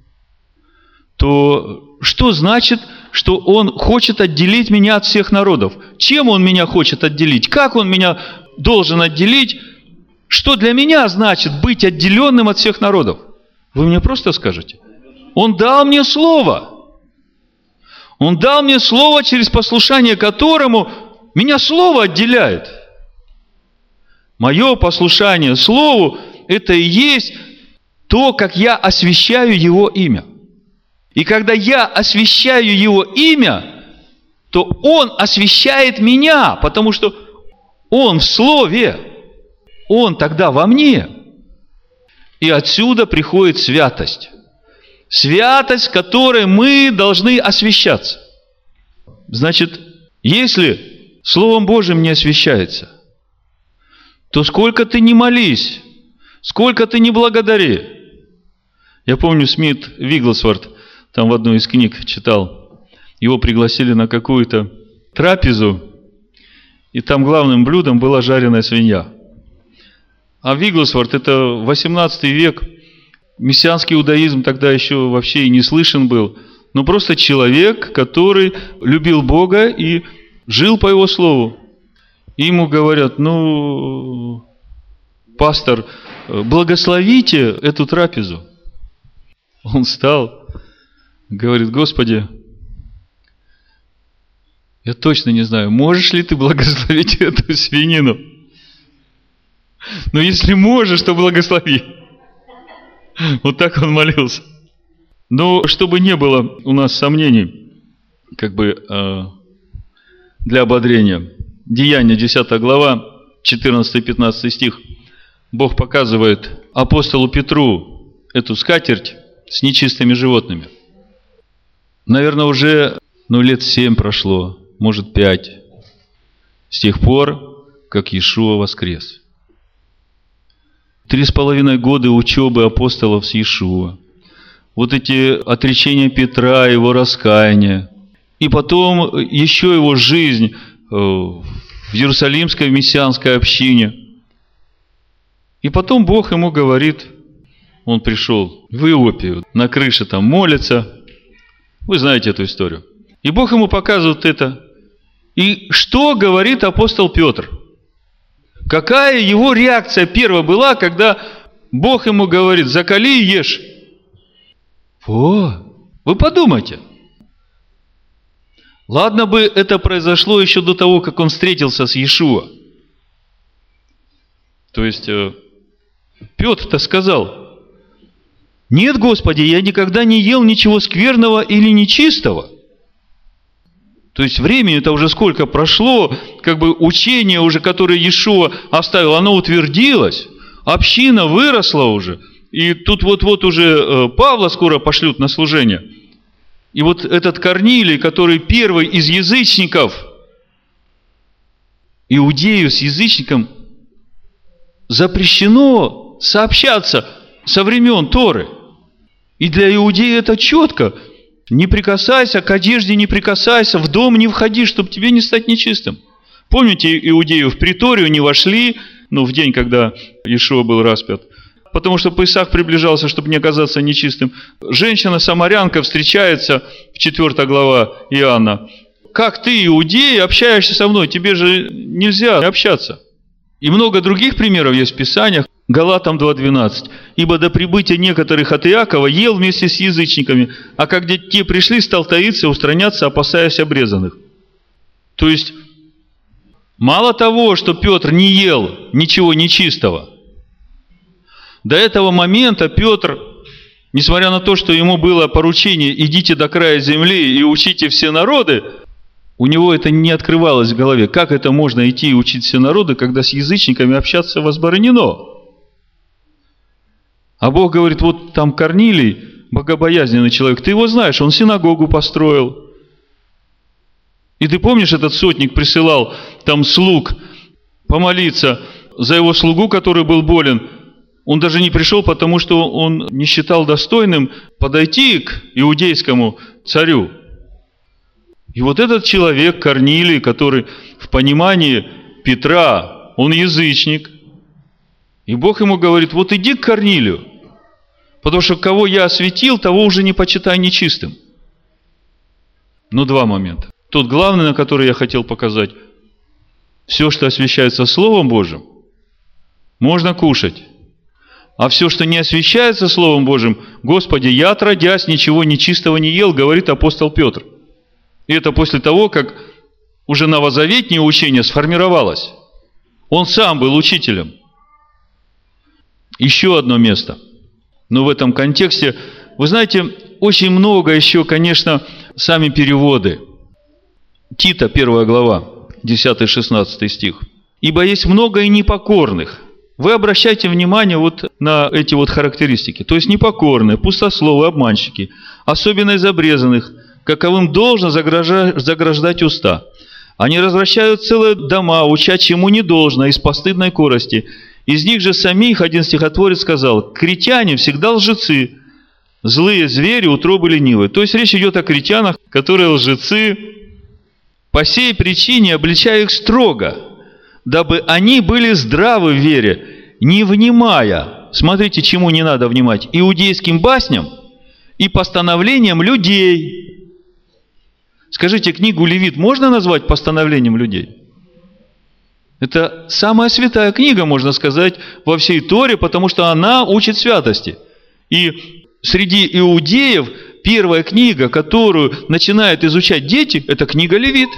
то что значит, что Он хочет отделить меня от всех народов? Чем Он меня хочет отделить? Как Он меня должен отделить? Что для меня значит быть отделенным от всех народов? Вы мне просто скажете. Он дал мне слово. Он дал мне слово, через послушание которому меня слово отделяет. Мое послушание слову – это и есть то, как я освящаю Его имя. И когда я освящаю Его имя, то Он освящает меня, потому что Он в Слове, Он тогда во мне. И отсюда приходит святость. Святость, которой мы должны освящаться. Значит, если Словом Божьим не освящается, то сколько ты ни молись, сколько ты ни благодари. Я помню, Смит Вигглсворт, там в одной из книг читал, его пригласили на какую-то трапезу, и там главным блюдом была жареная свинья. А Вигглсворт, это восемнадцатый век, мессианский иудаизм тогда еще вообще и не слышен был, но просто человек, который любил Бога и жил по Его слову. И ему говорят, ну, пастор, благословите эту трапезу. Он встал, говорит: Господи, я точно не знаю, можешь ли ты благословить эту свинину? Но если можешь, то благослови. Вот так он молился. Но чтобы не было у нас сомнений, как бы э, для ободрения, Деяния десятая глава, четырнадцатый-пятнадцатый стих, Бог показывает апостолу Петру эту скатерть с нечистыми животными. Наверное, уже ну, лет семь прошло, может пять, с тех пор, как Иешуа воскрес. Три с половиной года учебы апостолов с Иешуа. Вот эти отречения Петра, его раскаяние. И потом еще его жизнь в Иерусалимской мессианской общине. И потом Бог ему говорит, он пришел в Иопию, на крыше там молится. Вы знаете эту историю. И Бог ему показывает это. И что говорит апостол Петр? Какая его реакция первая была, когда Бог ему говорит: закали и ешь? О, вы подумайте. Ладно бы это произошло еще до того, как он встретился с Иешуа. То есть Петр-то сказал: нет, Господи, я никогда не ел ничего скверного или нечистого. То есть времени-то уже сколько прошло, как бы учение уже, которое Иешуа оставил, оно утвердилось, община выросла уже, и тут вот-вот уже Павла скоро пошлют на служение. И вот этот Корнилий, который первый из язычников, иудею с язычником запрещено сообщаться со времен Торы. И для иудея это четко. Не прикасайся, к одежде не прикасайся, в дом не входи, чтобы тебе не стать нечистым. Помните, иудею в приторию не вошли, ну, в день, когда Иешуа был распят, потому что Песах приближался, чтобы не оказаться нечистым. Женщина-самарянка встречается, в четвёртая глава Иоанна. Как ты, иудей, общаешься со мной? Тебе же нельзя общаться. И много других примеров есть в Писаниях. Галатам два двенадцать. «Ибо до прибытия некоторых от Иакова ел вместе с язычниками, а когда те пришли, стал таиться и устраняться, опасаясь обрезанных». То есть, мало того, что Петр не ел ничего нечистого, до этого момента Петр, несмотря на то, что ему было поручение «идите до края земли и учите все народы», у него это не открывалось в голове. Как это можно идти и учить все народы, когда с язычниками общаться возбранено? А Бог говорит: вот там Корнилий, богобоязненный человек, ты его знаешь, он синагогу построил. И ты помнишь, этот сотник присылал там слуг помолиться за его слугу, который был болен. Он даже не пришел, потому что он не считал достойным подойти к иудейскому царю. И вот этот человек, Корнилий, который в понимании Петра, он язычник. И Бог ему говорит: вот иди к Корнилию, потому что кого я осветил, того уже не почитай нечистым. Ну, два момента. Тот главный, на который я хотел показать: все, что освящается Словом Божьим, можно кушать. А все, что не освящается Словом Божьим, Господи, я отродясь ничего нечистого не ел, говорит апостол Петр. И это после того, как уже новозаветнее учение сформировалось. Он сам был учителем. Еще одно место. Но в этом контексте, вы знаете, очень много еще, конечно, сами переводы. Тита, первая глава, десятый-шестнадцатый стих. «Ибо есть много и непокорных». Вы обращайте внимание вот на эти вот характеристики. То есть непокорные, пустословы, обманщики, особенно из обрезанных, каковым должно заграждать уста. Они развращают целые дома, уча чему не должно, из постыдной корости. Из них же самих один стихотворец сказал: «Критяне всегда лжецы, злые звери, утробы ленивые». То есть речь идет о критянах, которые лжецы. «По сей причине обличаю их строго, дабы они были здравы в вере, не внимая». Смотрите, чему не надо внимать: иудейским басням и постановлениям людей. Скажите, книгу Левит можно назвать постановлением людей? Это самая святая книга, можно сказать, во всей Торе, потому что она учит святости. И среди иудеев первая книга, которую начинают изучать дети, это книга Левит.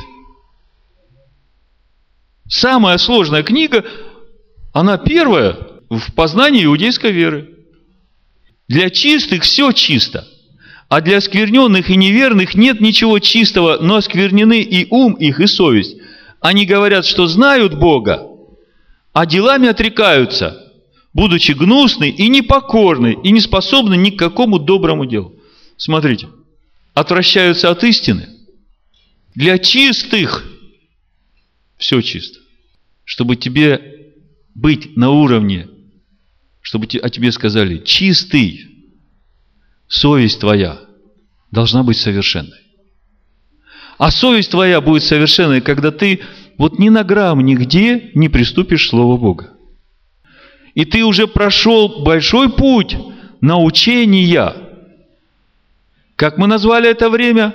Самая сложная книга, она первая в познании иудейской веры. Для чистых все чисто, а для оскверненных и неверных нет ничего чистого, но осквернены и ум их, и совесть. Они говорят, что знают Бога, а делами отрекаются, будучи гнусны и непокорны, и не способны ни к какому доброму делу. Смотрите, отвращаются от истины. Для чистых все чисто. Чтобы тебе быть на уровне, чтобы о тебе сказали, чистый, совесть твоя должна быть совершенной. А совесть твоя будет совершенной, когда ты вот ни на грамм нигде не приступишь Слово Бога. И ты уже прошел большой путь научения. Как мы назвали это время?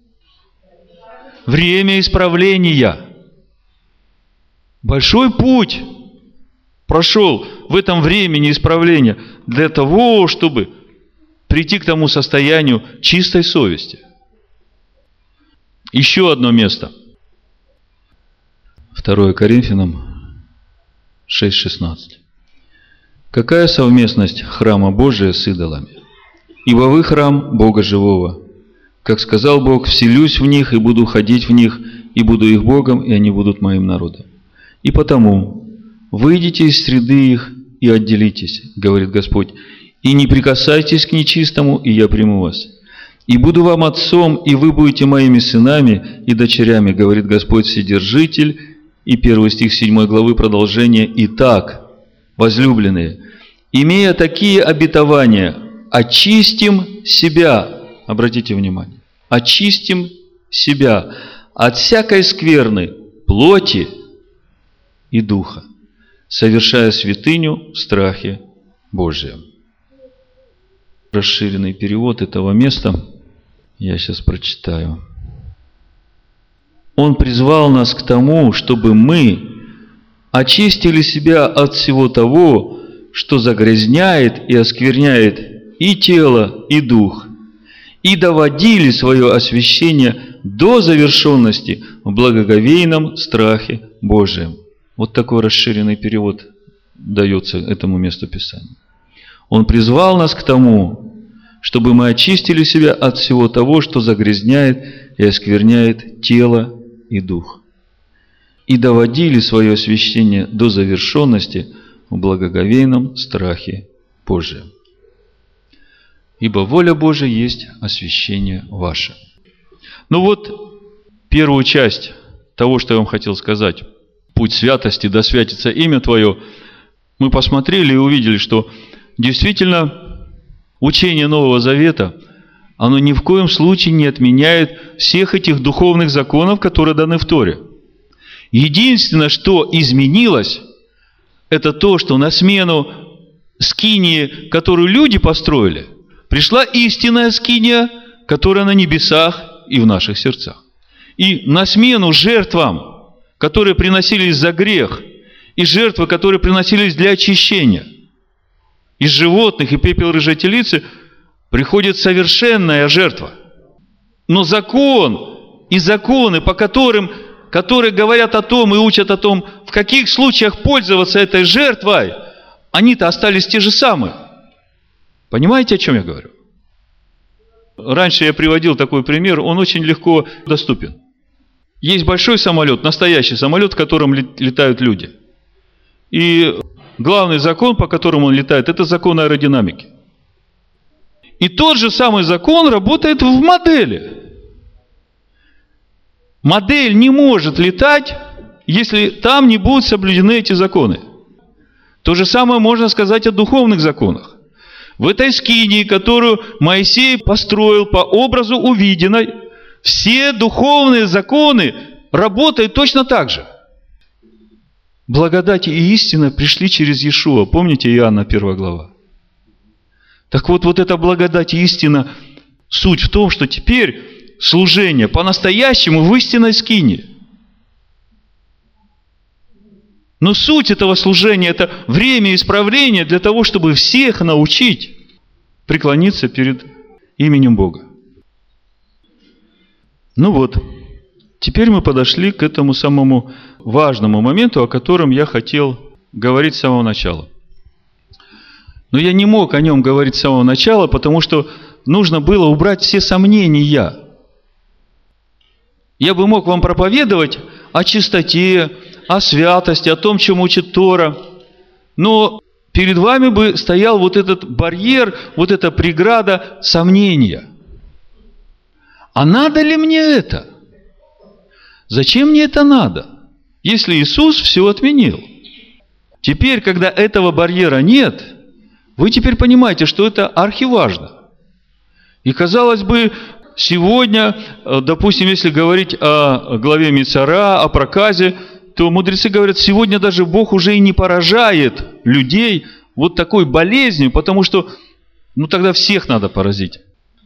Время исправления. Большой путь прошел в этом времени исправления для того, чтобы прийти к тому состоянию чистой совести. Еще одно место. второе Коринфянам шесть шестнадцать. Какая совместность храма Божия с идолами? Ибо вы храм Бога живого. Как сказал Бог, вселюсь в них и буду ходить в них, и буду их Богом, и они будут моим народом. И потому выйдите из среды их и отделитесь, говорит Господь, и не прикасайтесь к нечистому, и я приму вас. И буду вам отцом, и вы будете моими сынами и дочерями, говорит Господь Вседержитель. И первый стих седьмой главы продолжение. Итак, возлюбленные, имея такие обетования, очистим себя. Обратите внимание. Очистим себя от всякой скверны, плоти и духа, совершая святыню в страхе Божьем. Расширенный перевод этого места я сейчас прочитаю. Он призвал нас к тому, чтобы мы очистили себя от всего того, что загрязняет и оскверняет и тело, и дух, и доводили свое освящение до завершенности в благоговейном страхе Божием. Вот такой расширенный перевод дается этому месту Писания. Он призвал нас к тому, чтобы мы очистили себя от всего того, что загрязняет и оскверняет тело и дух, и доводили свое освящение до завершенности в благоговейном страхе Божием. Ибо воля Божия есть освящение ваше. Ну вот, первую часть того, что я вам хотел сказать, путь святости, да святится имя Твое, мы посмотрели и увидели, что действительно учение Нового Завета, оно ни в коем случае не отменяет всех этих духовных законов, которые даны в Торе. Единственное, что изменилось, это то, что на смену скинии, которую люди построили, пришла истинная скиния, которая на небесах и в наших сердцах. И на смену жертвам, которые приносились за грех, и жертвы, которые приносились для очищения из животных и пепел рыжей телицы, приходит совершенная жертва. Но закон и законы, по которым, которые говорят о том и учат о том, в каких случаях пользоваться этой жертвой, они-то остались те же самые. Понимаете, о чем я говорю? Раньше я приводил такой пример, он очень легко доступен. Есть большой самолет, настоящий самолет, в котором летают люди. И главный закон, по которому он летает, это закон аэродинамики. И тот же самый закон работает в модели. Модель не может летать, если там не будут соблюдены эти законы. То же самое можно сказать о духовных законах. В этой скинии, которую Моисей построил по образу увиденной, все духовные законы работают точно так же. Благодать и истина пришли через Иешуа. Помните Иоанна первая глава? Так вот, вот эта благодать и истина, суть в том, что теперь служение по-настоящему в истинной скинии. Но суть этого служения – это время исправления для того, чтобы всех научить преклониться перед именем Бога. Ну вот, теперь мы подошли к этому самому важному моменту, о котором я хотел говорить с самого начала. Но я не мог о нем говорить с самого начала, потому что нужно было убрать все сомнения. Я бы мог вам проповедовать о чистоте, о святости, о том, чем учит Тора, но перед вами бы стоял вот этот барьер, вот эта преграда сомнения. А надо ли мне это? Зачем мне это надо, если Иисус все отменил? Теперь, когда этого барьера нет, вы теперь понимаете, что это архиважно. И, казалось бы, сегодня, допустим, если говорить о главе Мицара, о проказе, то мудрецы говорят, сегодня даже Бог уже и не поражает людей вот такой болезнью, потому что, ну тогда всех надо поразить.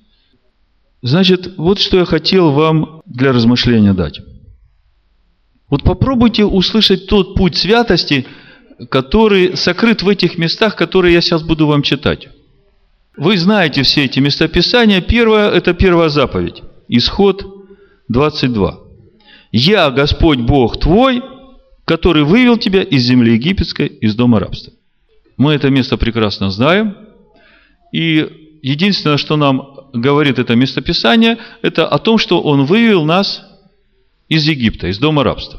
Значит, вот что я хотел вам для размышления дать. Вот попробуйте услышать тот путь святости, который сокрыт в этих местах, которые я сейчас буду вам читать. Вы знаете все эти местописания. Первое – это первая заповедь. Исход двадцать два. «Я, Господь Бог твой, который вывел тебя из земли египетской, из дома рабства». Мы это место прекрасно знаем. И единственное, что нам говорит это местописание, это о том, что Он вывел нас из Египта, из дома рабства.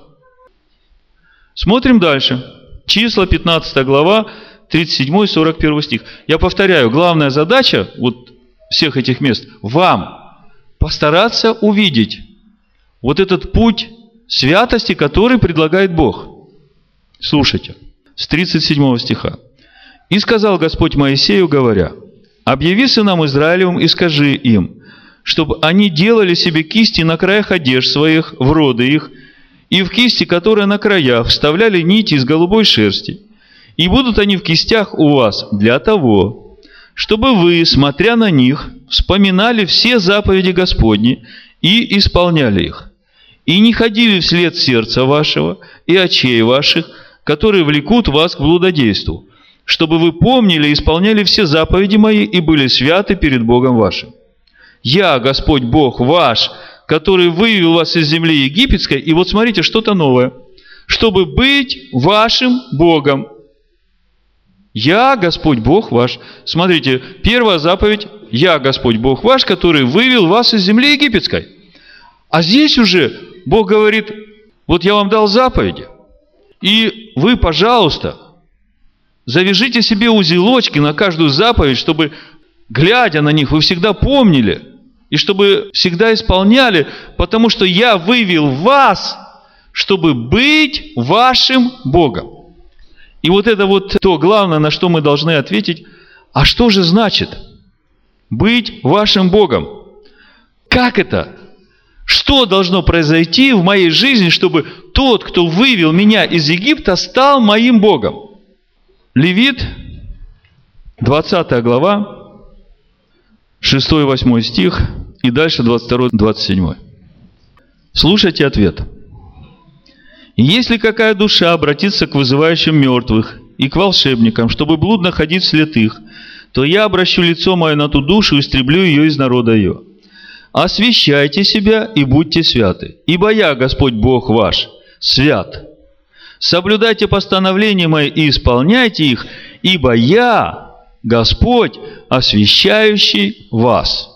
Смотрим дальше. Числа, пятнадцатая глава, тридцать седьмой сорок первый стих. Я повторяю, главная задача вот всех этих мест – вам постараться увидеть вот этот путь святости, который предлагает Бог. Слушайте, с тридцать седьмого стиха. «И сказал Господь Моисею, говоря, объяви сынам Израилевым и скажи им, чтобы они делали себе кисти на краях одежд своих, в роды их, и в кисти, которые на краях, вставляли нити из голубой шерсти. И будут они в кистях у вас для того, чтобы вы, смотря на них, вспоминали все заповеди Господни и исполняли их. И не ходили вслед сердца вашего и очей ваших, которые влекут вас к блудодейству, чтобы вы помнили и исполняли все заповеди мои и были святы перед Богом вашим. Я, Господь Бог ваш, который вывел вас из земли египетской». И вот смотрите, что-то новое. «Чтобы быть вашим Богом». «Я, Господь Бог ваш». Смотрите, первая заповедь. «Я, Господь Бог ваш, который вывел вас из земли египетской». А здесь уже Бог говорит, вот я вам дал заповеди, и вы, пожалуйста, завяжите себе узелочки на каждую заповедь, чтобы, глядя на них, вы всегда помнили, и чтобы всегда исполняли, потому что я вывел вас, чтобы быть вашим Богом. И вот это вот то главное, на что мы должны ответить, а что же значит быть вашим Богом? Как это? Что должно произойти в моей жизни, чтобы тот, кто вывел меня из Египта, стал моим Богом? Левит, двадцатая глава, шестой-восьмой стих, и дальше двадцать второй двадцать седьмой. Слушайте ответ. «Если какая душа обратится к вызывающим мертвых и к волшебникам, чтобы блудно ходить вслед их, то я обращу лицо мое на ту душу и истреблю ее из народа ее. Освящайте себя и будьте святы, ибо я, Господь Бог ваш, свят. Соблюдайте постановления мои и исполняйте их, ибо я, Господь, освящающий вас».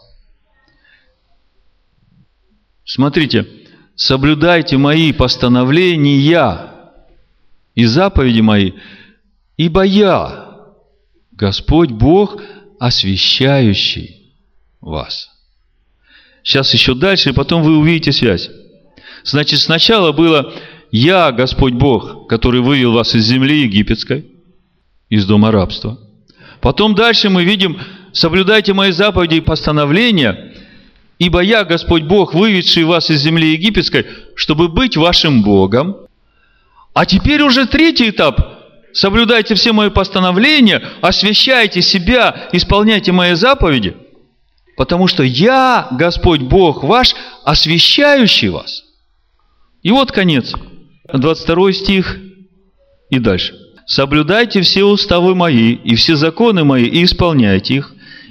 Смотрите, соблюдайте мои постановления и заповеди мои, ибо я, Господь Бог, освящающий вас. Сейчас еще дальше, и потом вы увидите связь. Значит, сначала было «Я, Господь Бог, который вывел вас из земли египетской, из дома рабства». Потом дальше мы видим «Соблюдайте мои заповеди и постановления, ибо я, Господь Бог, выведший вас из земли египетской, чтобы быть вашим Богом». А теперь уже третий этап. «Соблюдайте все мои постановления, освящайте себя, исполняйте мои заповеди, потому что я, Господь Бог ваш, освящающий вас». И вот конец. двадцать второй стих и дальше. «Соблюдайте все уставы мои и все законы мои и исполняйте их,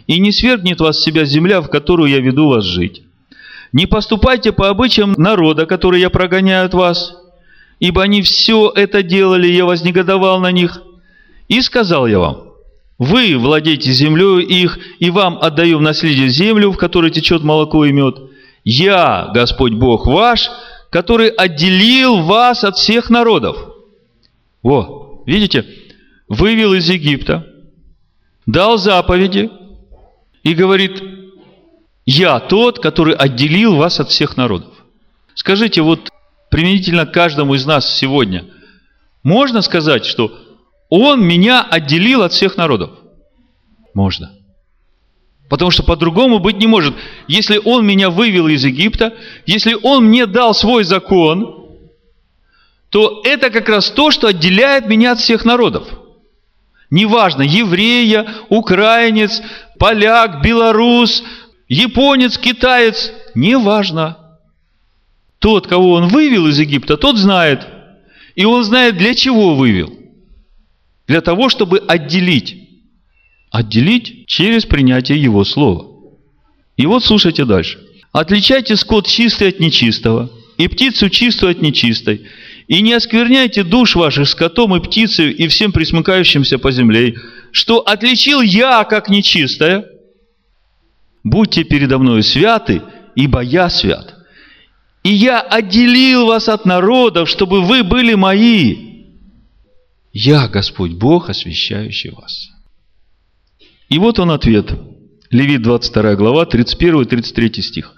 и не свергнет вас с себя земля, в которую я веду вас жить. Не поступайте по обычаям народа, который я прогоняю от вас, ибо они все это делали, я вознегодовал на них. И сказал я вам: вы владеете землей их, и вам отдаю в наследие землю, в которой течет молоко и мед. Я, Господь Бог ваш, который отделил вас от всех народов. Во, видите, вывел из Египта, дал заповеди и говорит: я тот, который отделил вас от всех народов. Скажите, вот применительно к каждому из нас сегодня, можно сказать, что Он меня отделил от всех народов? Можно. Потому что по-другому быть не может. Если Он меня вывел из Египта, если Он мне дал свой закон, то это как раз то, что отделяет меня от всех народов. Неважно, еврея, украинец, поляк, белорус, японец, китаец, неважно. Тот, кого Он вывел из Египта, тот знает. И Он знает, для чего вывел. Для того, чтобы отделить. Отделить через принятие Его Слова. И вот слушайте дальше. «Отличайте скот чистый от нечистого, и птицу чистую от нечистой, и не оскверняйте душ ваших скотом и птицей, и всем пресмыкающимся по земле, что отличил я, как нечистое. Будьте передо мною святы, ибо я свят. И я отделил вас от народов, чтобы вы были мои. Я, Господь Бог, освящающий вас». И вот он ответ. Левит двадцать вторая глава, тридцать первый и тридцать третий стих.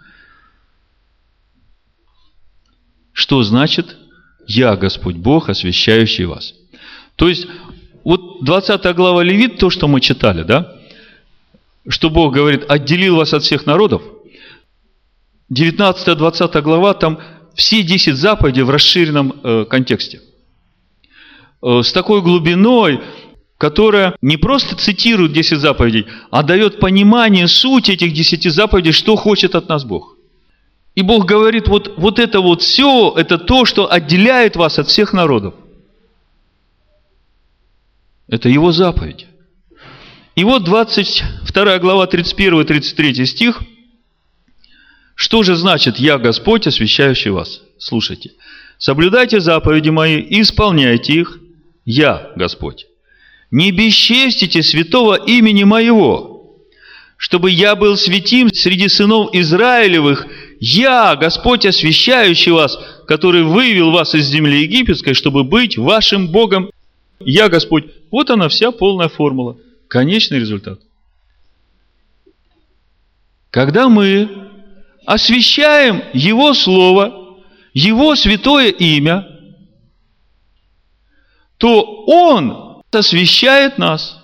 Что значит «Я, Господь Бог, освящающий вас»? То есть, вот двадцатая глава Левит, то, что мы читали, да? Что Бог говорит: отделил вас от всех народов. девятнадцатая-двадцатая глава, там все десять заповедей в расширенном э, контексте. Э, с такой глубиной, которая не просто цитирует десять заповедей, а дает понимание сути этих десяти заповедей, что хочет от нас Бог. И Бог говорит: вот, вот это вот все, это то, что отделяет вас от всех народов. Это Его заповеди. И вот двадцать вторая глава, тридцать первый и тридцать третий стих. Что же значит «Я, Господь, освящающий вас»? Слушайте. «Соблюдайте заповеди мои и исполняйте их. Я, Господь. Не бесчестите святого имени моего, чтобы я был святим среди сынов Израилевых. Я, Господь, освящающий вас, который вывел вас из земли египетской, чтобы быть вашим Богом. Я, Господь». Вот она вся полная формула. Конечный результат. Когда мы освящаем Его Слово, Его святое имя, то Он освящает нас.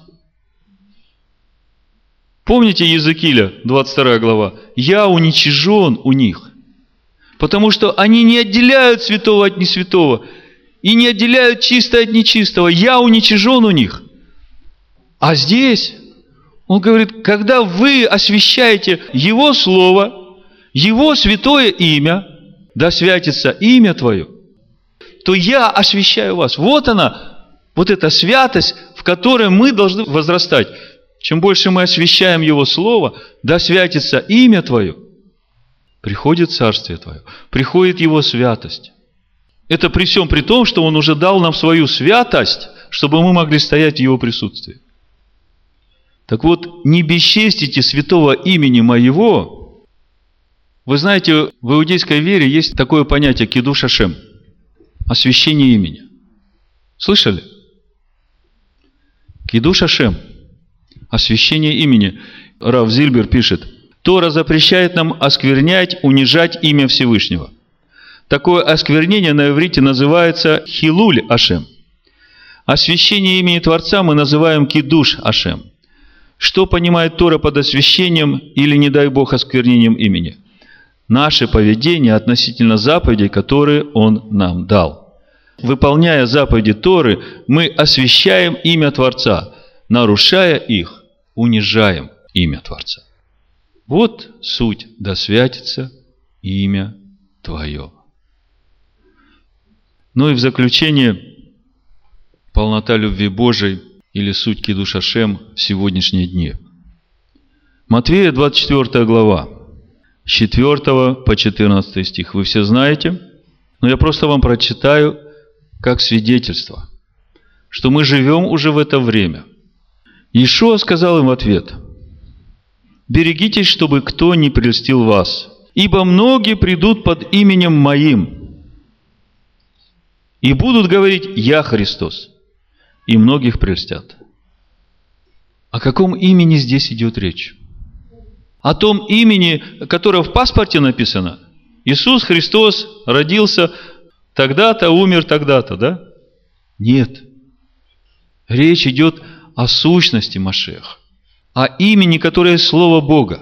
Помните Иезекииля, двадцать вторая глава? «Я уничижен у них, потому что они не отделяют святого от несвятого и не отделяют чистое от нечистого. Я уничижен у них». А здесь Он говорит: когда вы освящаете Его Слово, Его святое имя, да святится имя Твое, то я освящаю вас. Вот она, вот эта святость, в которой мы должны возрастать. Чем больше мы освящаем Его Слово, да святится имя Твое, приходит Царствие Твое, приходит Его святость. Это при всем при том, что Он уже дал нам свою святость, чтобы мы могли стоять в Его присутствии. Так вот, не бесчестите святого имени моего. Вы знаете, в иудейской вере есть такое понятие кидуш Ашем, освящение имени. Слышали? Кидуш Ашем, освящение имени. Рав Зильбер пишет: Тора запрещает нам осквернять, унижать имя Всевышнего. Такое осквернение на иврите называется хилуль Ашем. Освящение имени Творца мы называем кидуш Ашем. Что понимает Тора под освящением или, не дай Бог, осквернением имени? Наше поведение относительно заповедей, которые Он нам дал. Выполняя заповеди Торы, мы освящаем имя Творца. Нарушая их, унижаем имя Творца. Вот суть «да святится имя Твое». Ну и в заключение, полнота любви Божией или суть кидуш Ашем в сегодняшние дни. Матфея, двадцать четвёртая глава, с четвёртого по четырнадцатый стих. Вы все знаете, но я просто вам прочитаю как свидетельство, что мы живем уже в это время. Иешуа сказал им в ответ: «Берегитесь, чтобы кто не прельстил вас, ибо многие придут под именем Моим и будут говорить: Я Христос, и многих прельстят». О каком имени здесь идет речь? О том имени, которое в паспорте написано. Иисус Христос родился тогда-то, умер тогда-то, да? Нет. Речь идет о сущности Машиаха, о имени, которое Слово Бога.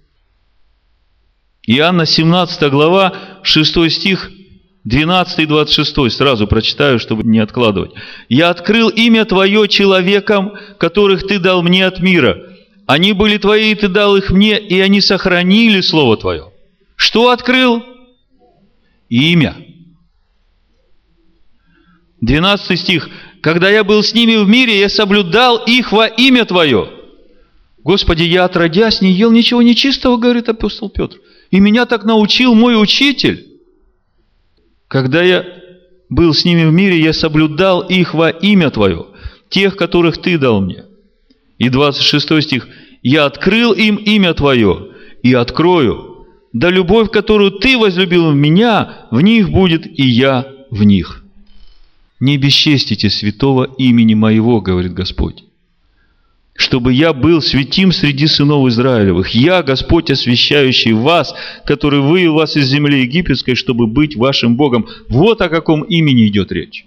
Иоанна семнадцатая глава, шестой стих, двенадцатый и двадцать шестой. Сразу прочитаю, чтобы не откладывать. «Я открыл имя Твое человекам, которых Ты дал мне от мира. Они были Твои, и Ты дал их мне, и они сохранили Слово Твое». Что открыл? Имя. двенадцатый стих. «Когда я был с ними в мире, я соблюдал их во имя Твое». Господи, я отродясь не ел ничего нечистого, говорит апостол Петр. И меня так научил мой учитель. Когда я был с ними в мире, я соблюдал их во имя Твое, тех, которых Ты дал мне. И двадцать шестой стих. «Я открыл им имя Твое и открою, да любовь, которую Ты возлюбил в меня, в них будет, и я в них». «Не бесчестите святого имени Моего, говорит Господь, чтобы я был святим среди сынов Израилевых. Я, Господь, освящающий вас, который вывел вас из земли египетской, чтобы быть вашим Богом». Вот о каком имени идет речь.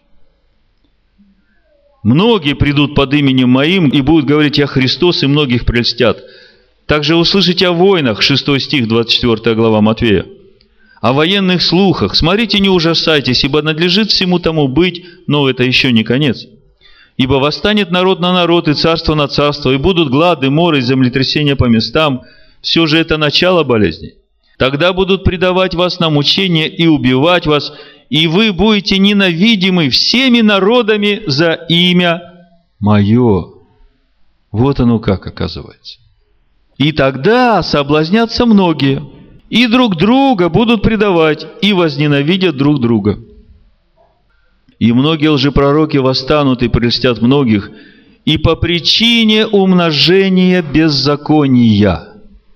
«Многие придут под именем Моим и будут говорить: Я Христос, и многих прельстят». Также услышите о войнах, шестой стих, двадцать четвёртая глава Матфея. «О военных слухах. Смотрите, не ужасайтесь, ибо надлежит всему тому быть, но это еще не конец. Ибо восстанет народ на народ, и царство на царство, и будут глады, моры, землетрясения по местам. Все же это начало болезней. Тогда будут предавать вас на мучение и убивать вас, и вы будете ненавидимы всеми народами за имя Мое». Вот оно как оказывается. «И тогда соблазнятся многие, и друг друга будут предавать, и возненавидят друг друга. И многие лжепророки восстанут и прельстят многих, и по причине умножения беззакония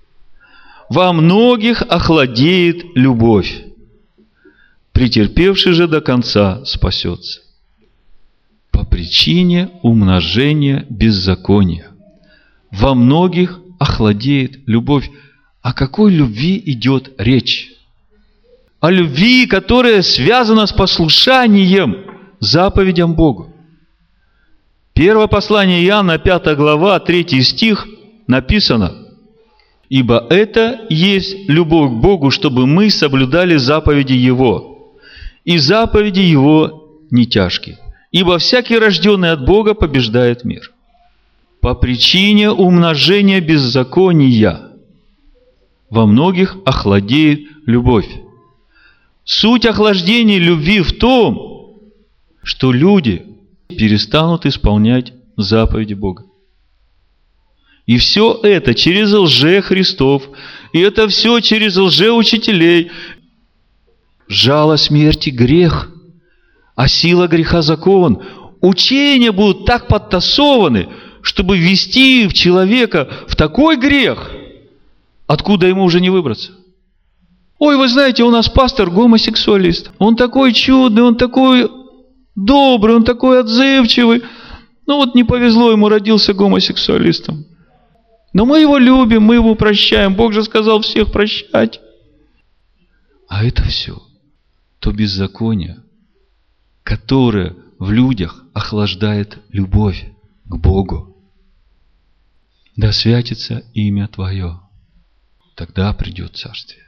во многих охладеет любовь. Претерпевший же до конца спасется». По причине умножения беззакония во многих охладеет любовь. О какой любви идет речь? О любви, которая связана с послушанием заповедям Богу. Первое послание Иоанна, пятая глава, третий стих, написано: «Ибо это есть любовь к Богу, чтобы мы соблюдали заповеди Его. И заповеди Его не тяжкие. Ибо всякий, рожденный от Бога, побеждает мир». По причине умножения беззакония во многих охладеет любовь. Суть охлаждения любви в том, что люди перестанут исполнять заповеди Бога. И все это через лже-христов, и это все через лжеучителей. Жало смерти – грех, а сила греха – закон. Учения будут так подтасованы, чтобы ввести в человека в такой грех, откуда ему уже не выбраться. Ой, вы знаете, у нас пастор гомосексуалист. Он такой чудный, он такой добрый, он такой отзывчивый. Ну вот не повезло, ему родился гомосексуалистом. Но мы его любим, мы его прощаем. Бог же сказал всех прощать. А это все то беззаконие, которое в людях охлаждает любовь к Богу. Да святится имя Твое, тогда придет царствие.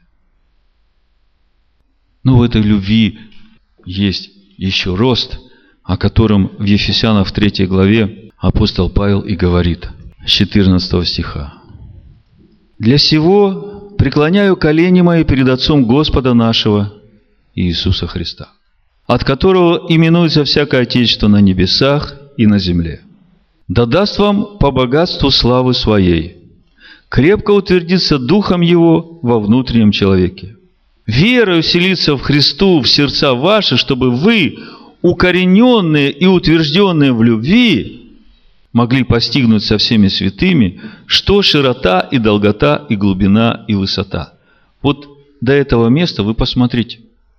Но в этой любви есть еще рост, о котором в Ефесянам в третьей главе апостол Павел и говорит, с четырнадцатого стиха. «Для сего преклоняю колени мои перед Отцом Господа нашего Иисуса Христа, от которого именуется всякое Отечество на небесах и на земле. Да даст вам по богатству славы Своей крепко утвердиться Духом Его во внутреннем человеке. Вера вселится в Христу в сердца ваши, чтобы вы, укорененные и утвержденные в любви, могли постигнуть со всеми святыми, что широта и долгота и глубина и высота. Вот до этого места вы посмотрите.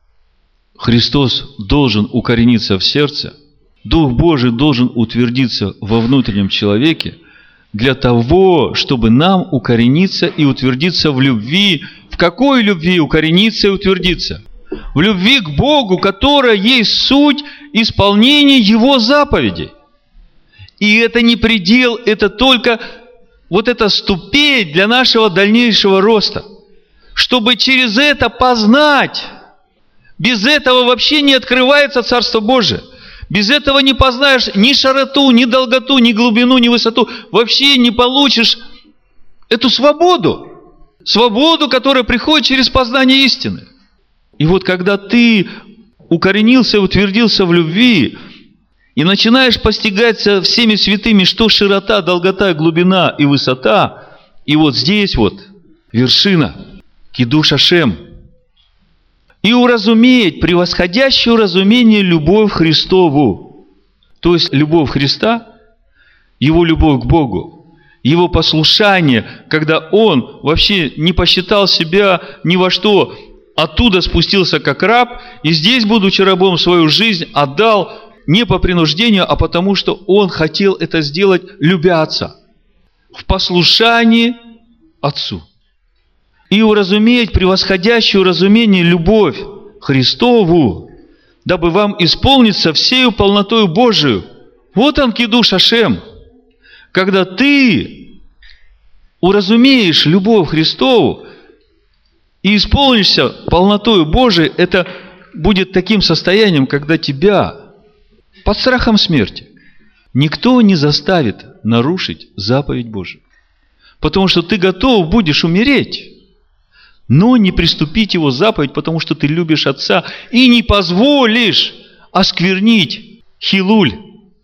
Христос должен укорениться в сердце, Дух Божий должен утвердиться во внутреннем человеке для того, чтобы нам укорениться и утвердиться в любви. В какой любви укорениться и утвердиться? В любви к Богу, которая есть суть исполнения Его заповедей. И это не предел, это только вот эта ступень для нашего дальнейшего роста. Чтобы через это познать. Без этого вообще не открывается Царство Божие. Без этого не познаешь ни широту, ни долготу, ни глубину, ни высоту. Вообще не получишь эту свободу. Свободу, которая приходит через познание истины. И вот когда ты укоренился и утвердился в любви, и начинаешь постигать всеми святыми, что широта, долгота, глубина и высота, и вот здесь вот вершина, кидуш Ашем, и уразуметь превосходящее разумение любовь Христову. То есть любовь Христа, Его любовь к Богу, Его послушание, когда Он вообще не посчитал себя ни во что, оттуда спустился как раб, и здесь, будучи рабом, свою жизнь отдал не по принуждению, а потому что Он хотел это сделать, любя Отца, в послушании Отцу. И уразуметь превосходящую разумение любовь Христову, дабы вам исполниться всею полнотою Божию. Вот он, кидуш Ашем. Когда ты уразумеешь любовь Христову и исполнишься полнотою Божией, это будет таким состоянием, когда тебя под страхом смерти никто не заставит нарушить заповедь Божию. Потому что ты готов будешь умереть, но не приступить Его заповедь, потому что ты любишь Отца и не позволишь осквернить хилуль,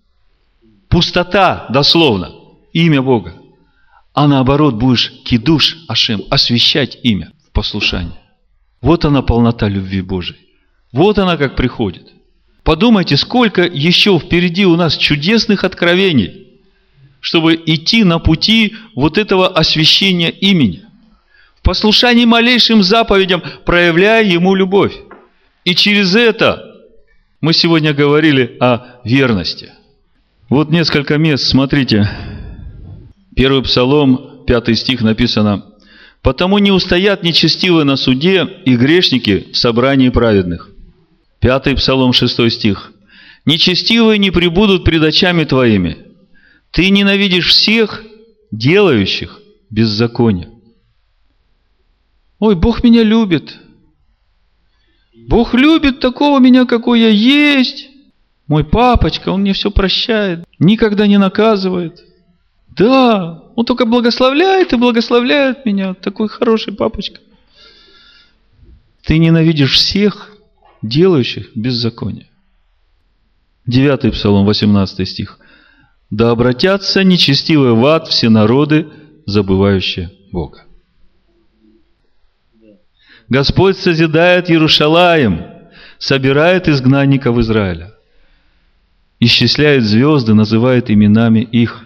пустота, дословно, имя Бога. А наоборот будешь кидуш Ашем, освящать имя в послушании. Вот она полнота любви Божией. Вот она как приходит. Подумайте, сколько еще впереди у нас чудесных откровений, чтобы идти на пути вот этого освящения имени. В послушании малейшим заповедям, проявляя Ему любовь. И через это мы сегодня говорили о верности. Вот несколько мест, смотрите. Первый Псалом, пятый стих написано: «Потому не устоят нечестивые на суде и грешники в собрании праведных». Пятый Псалом, шестой стих. «Нечестивые не пребудут пред очами Твоими. Ты ненавидишь всех, делающих беззаконие». Ой, Бог меня любит. Бог любит такого меня, какой я есть. Мой папочка, Он мне все прощает, никогда не наказывает. Да, Он только благословляет и благословляет меня. Такой хороший папочка. Ты ненавидишь всех, делающих беззаконие. Девятый Псалом, восемнадцатый стих. «Да обратятся нечестивые в ад все народы, забывающие Бога». Господь созидает Иерушалаим, собирает изгнанников Израиля, исчисляет звезды, называет именами их.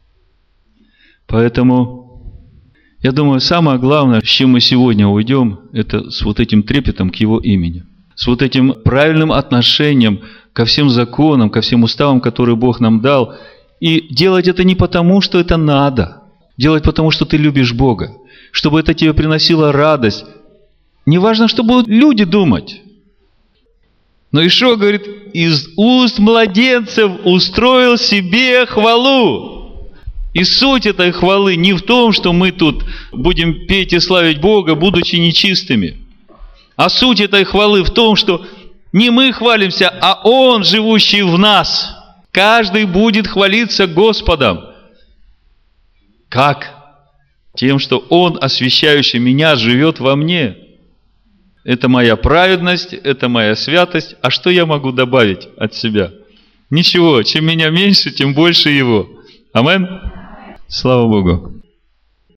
Поэтому, я думаю, самое главное, с чем мы сегодня уйдем, это с вот этим трепетом к Его имени, с вот этим правильным отношением ко всем законам, ко всем уставам, которые Бог нам дал. И делать это не потому, что это надо, делать потому, что ты любишь Бога, чтобы это тебе приносило радость. Не важно, что будут люди думать. Но Ишуа говорит: из уст младенцев устроил себе хвалу. И суть этой хвалы не в том, что мы тут будем петь и славить Бога, будучи нечистыми. А суть этой хвалы в том, что не мы хвалимся, а Он, живущий в нас. Каждый будет хвалиться Господом. Как? Тем, что Он, освящающий меня, живет во мне. Это моя праведность, это моя святость. А что я могу добавить от себя? Ничего. Чем меня меньше, тем больше Его. Амин. Слава Богу.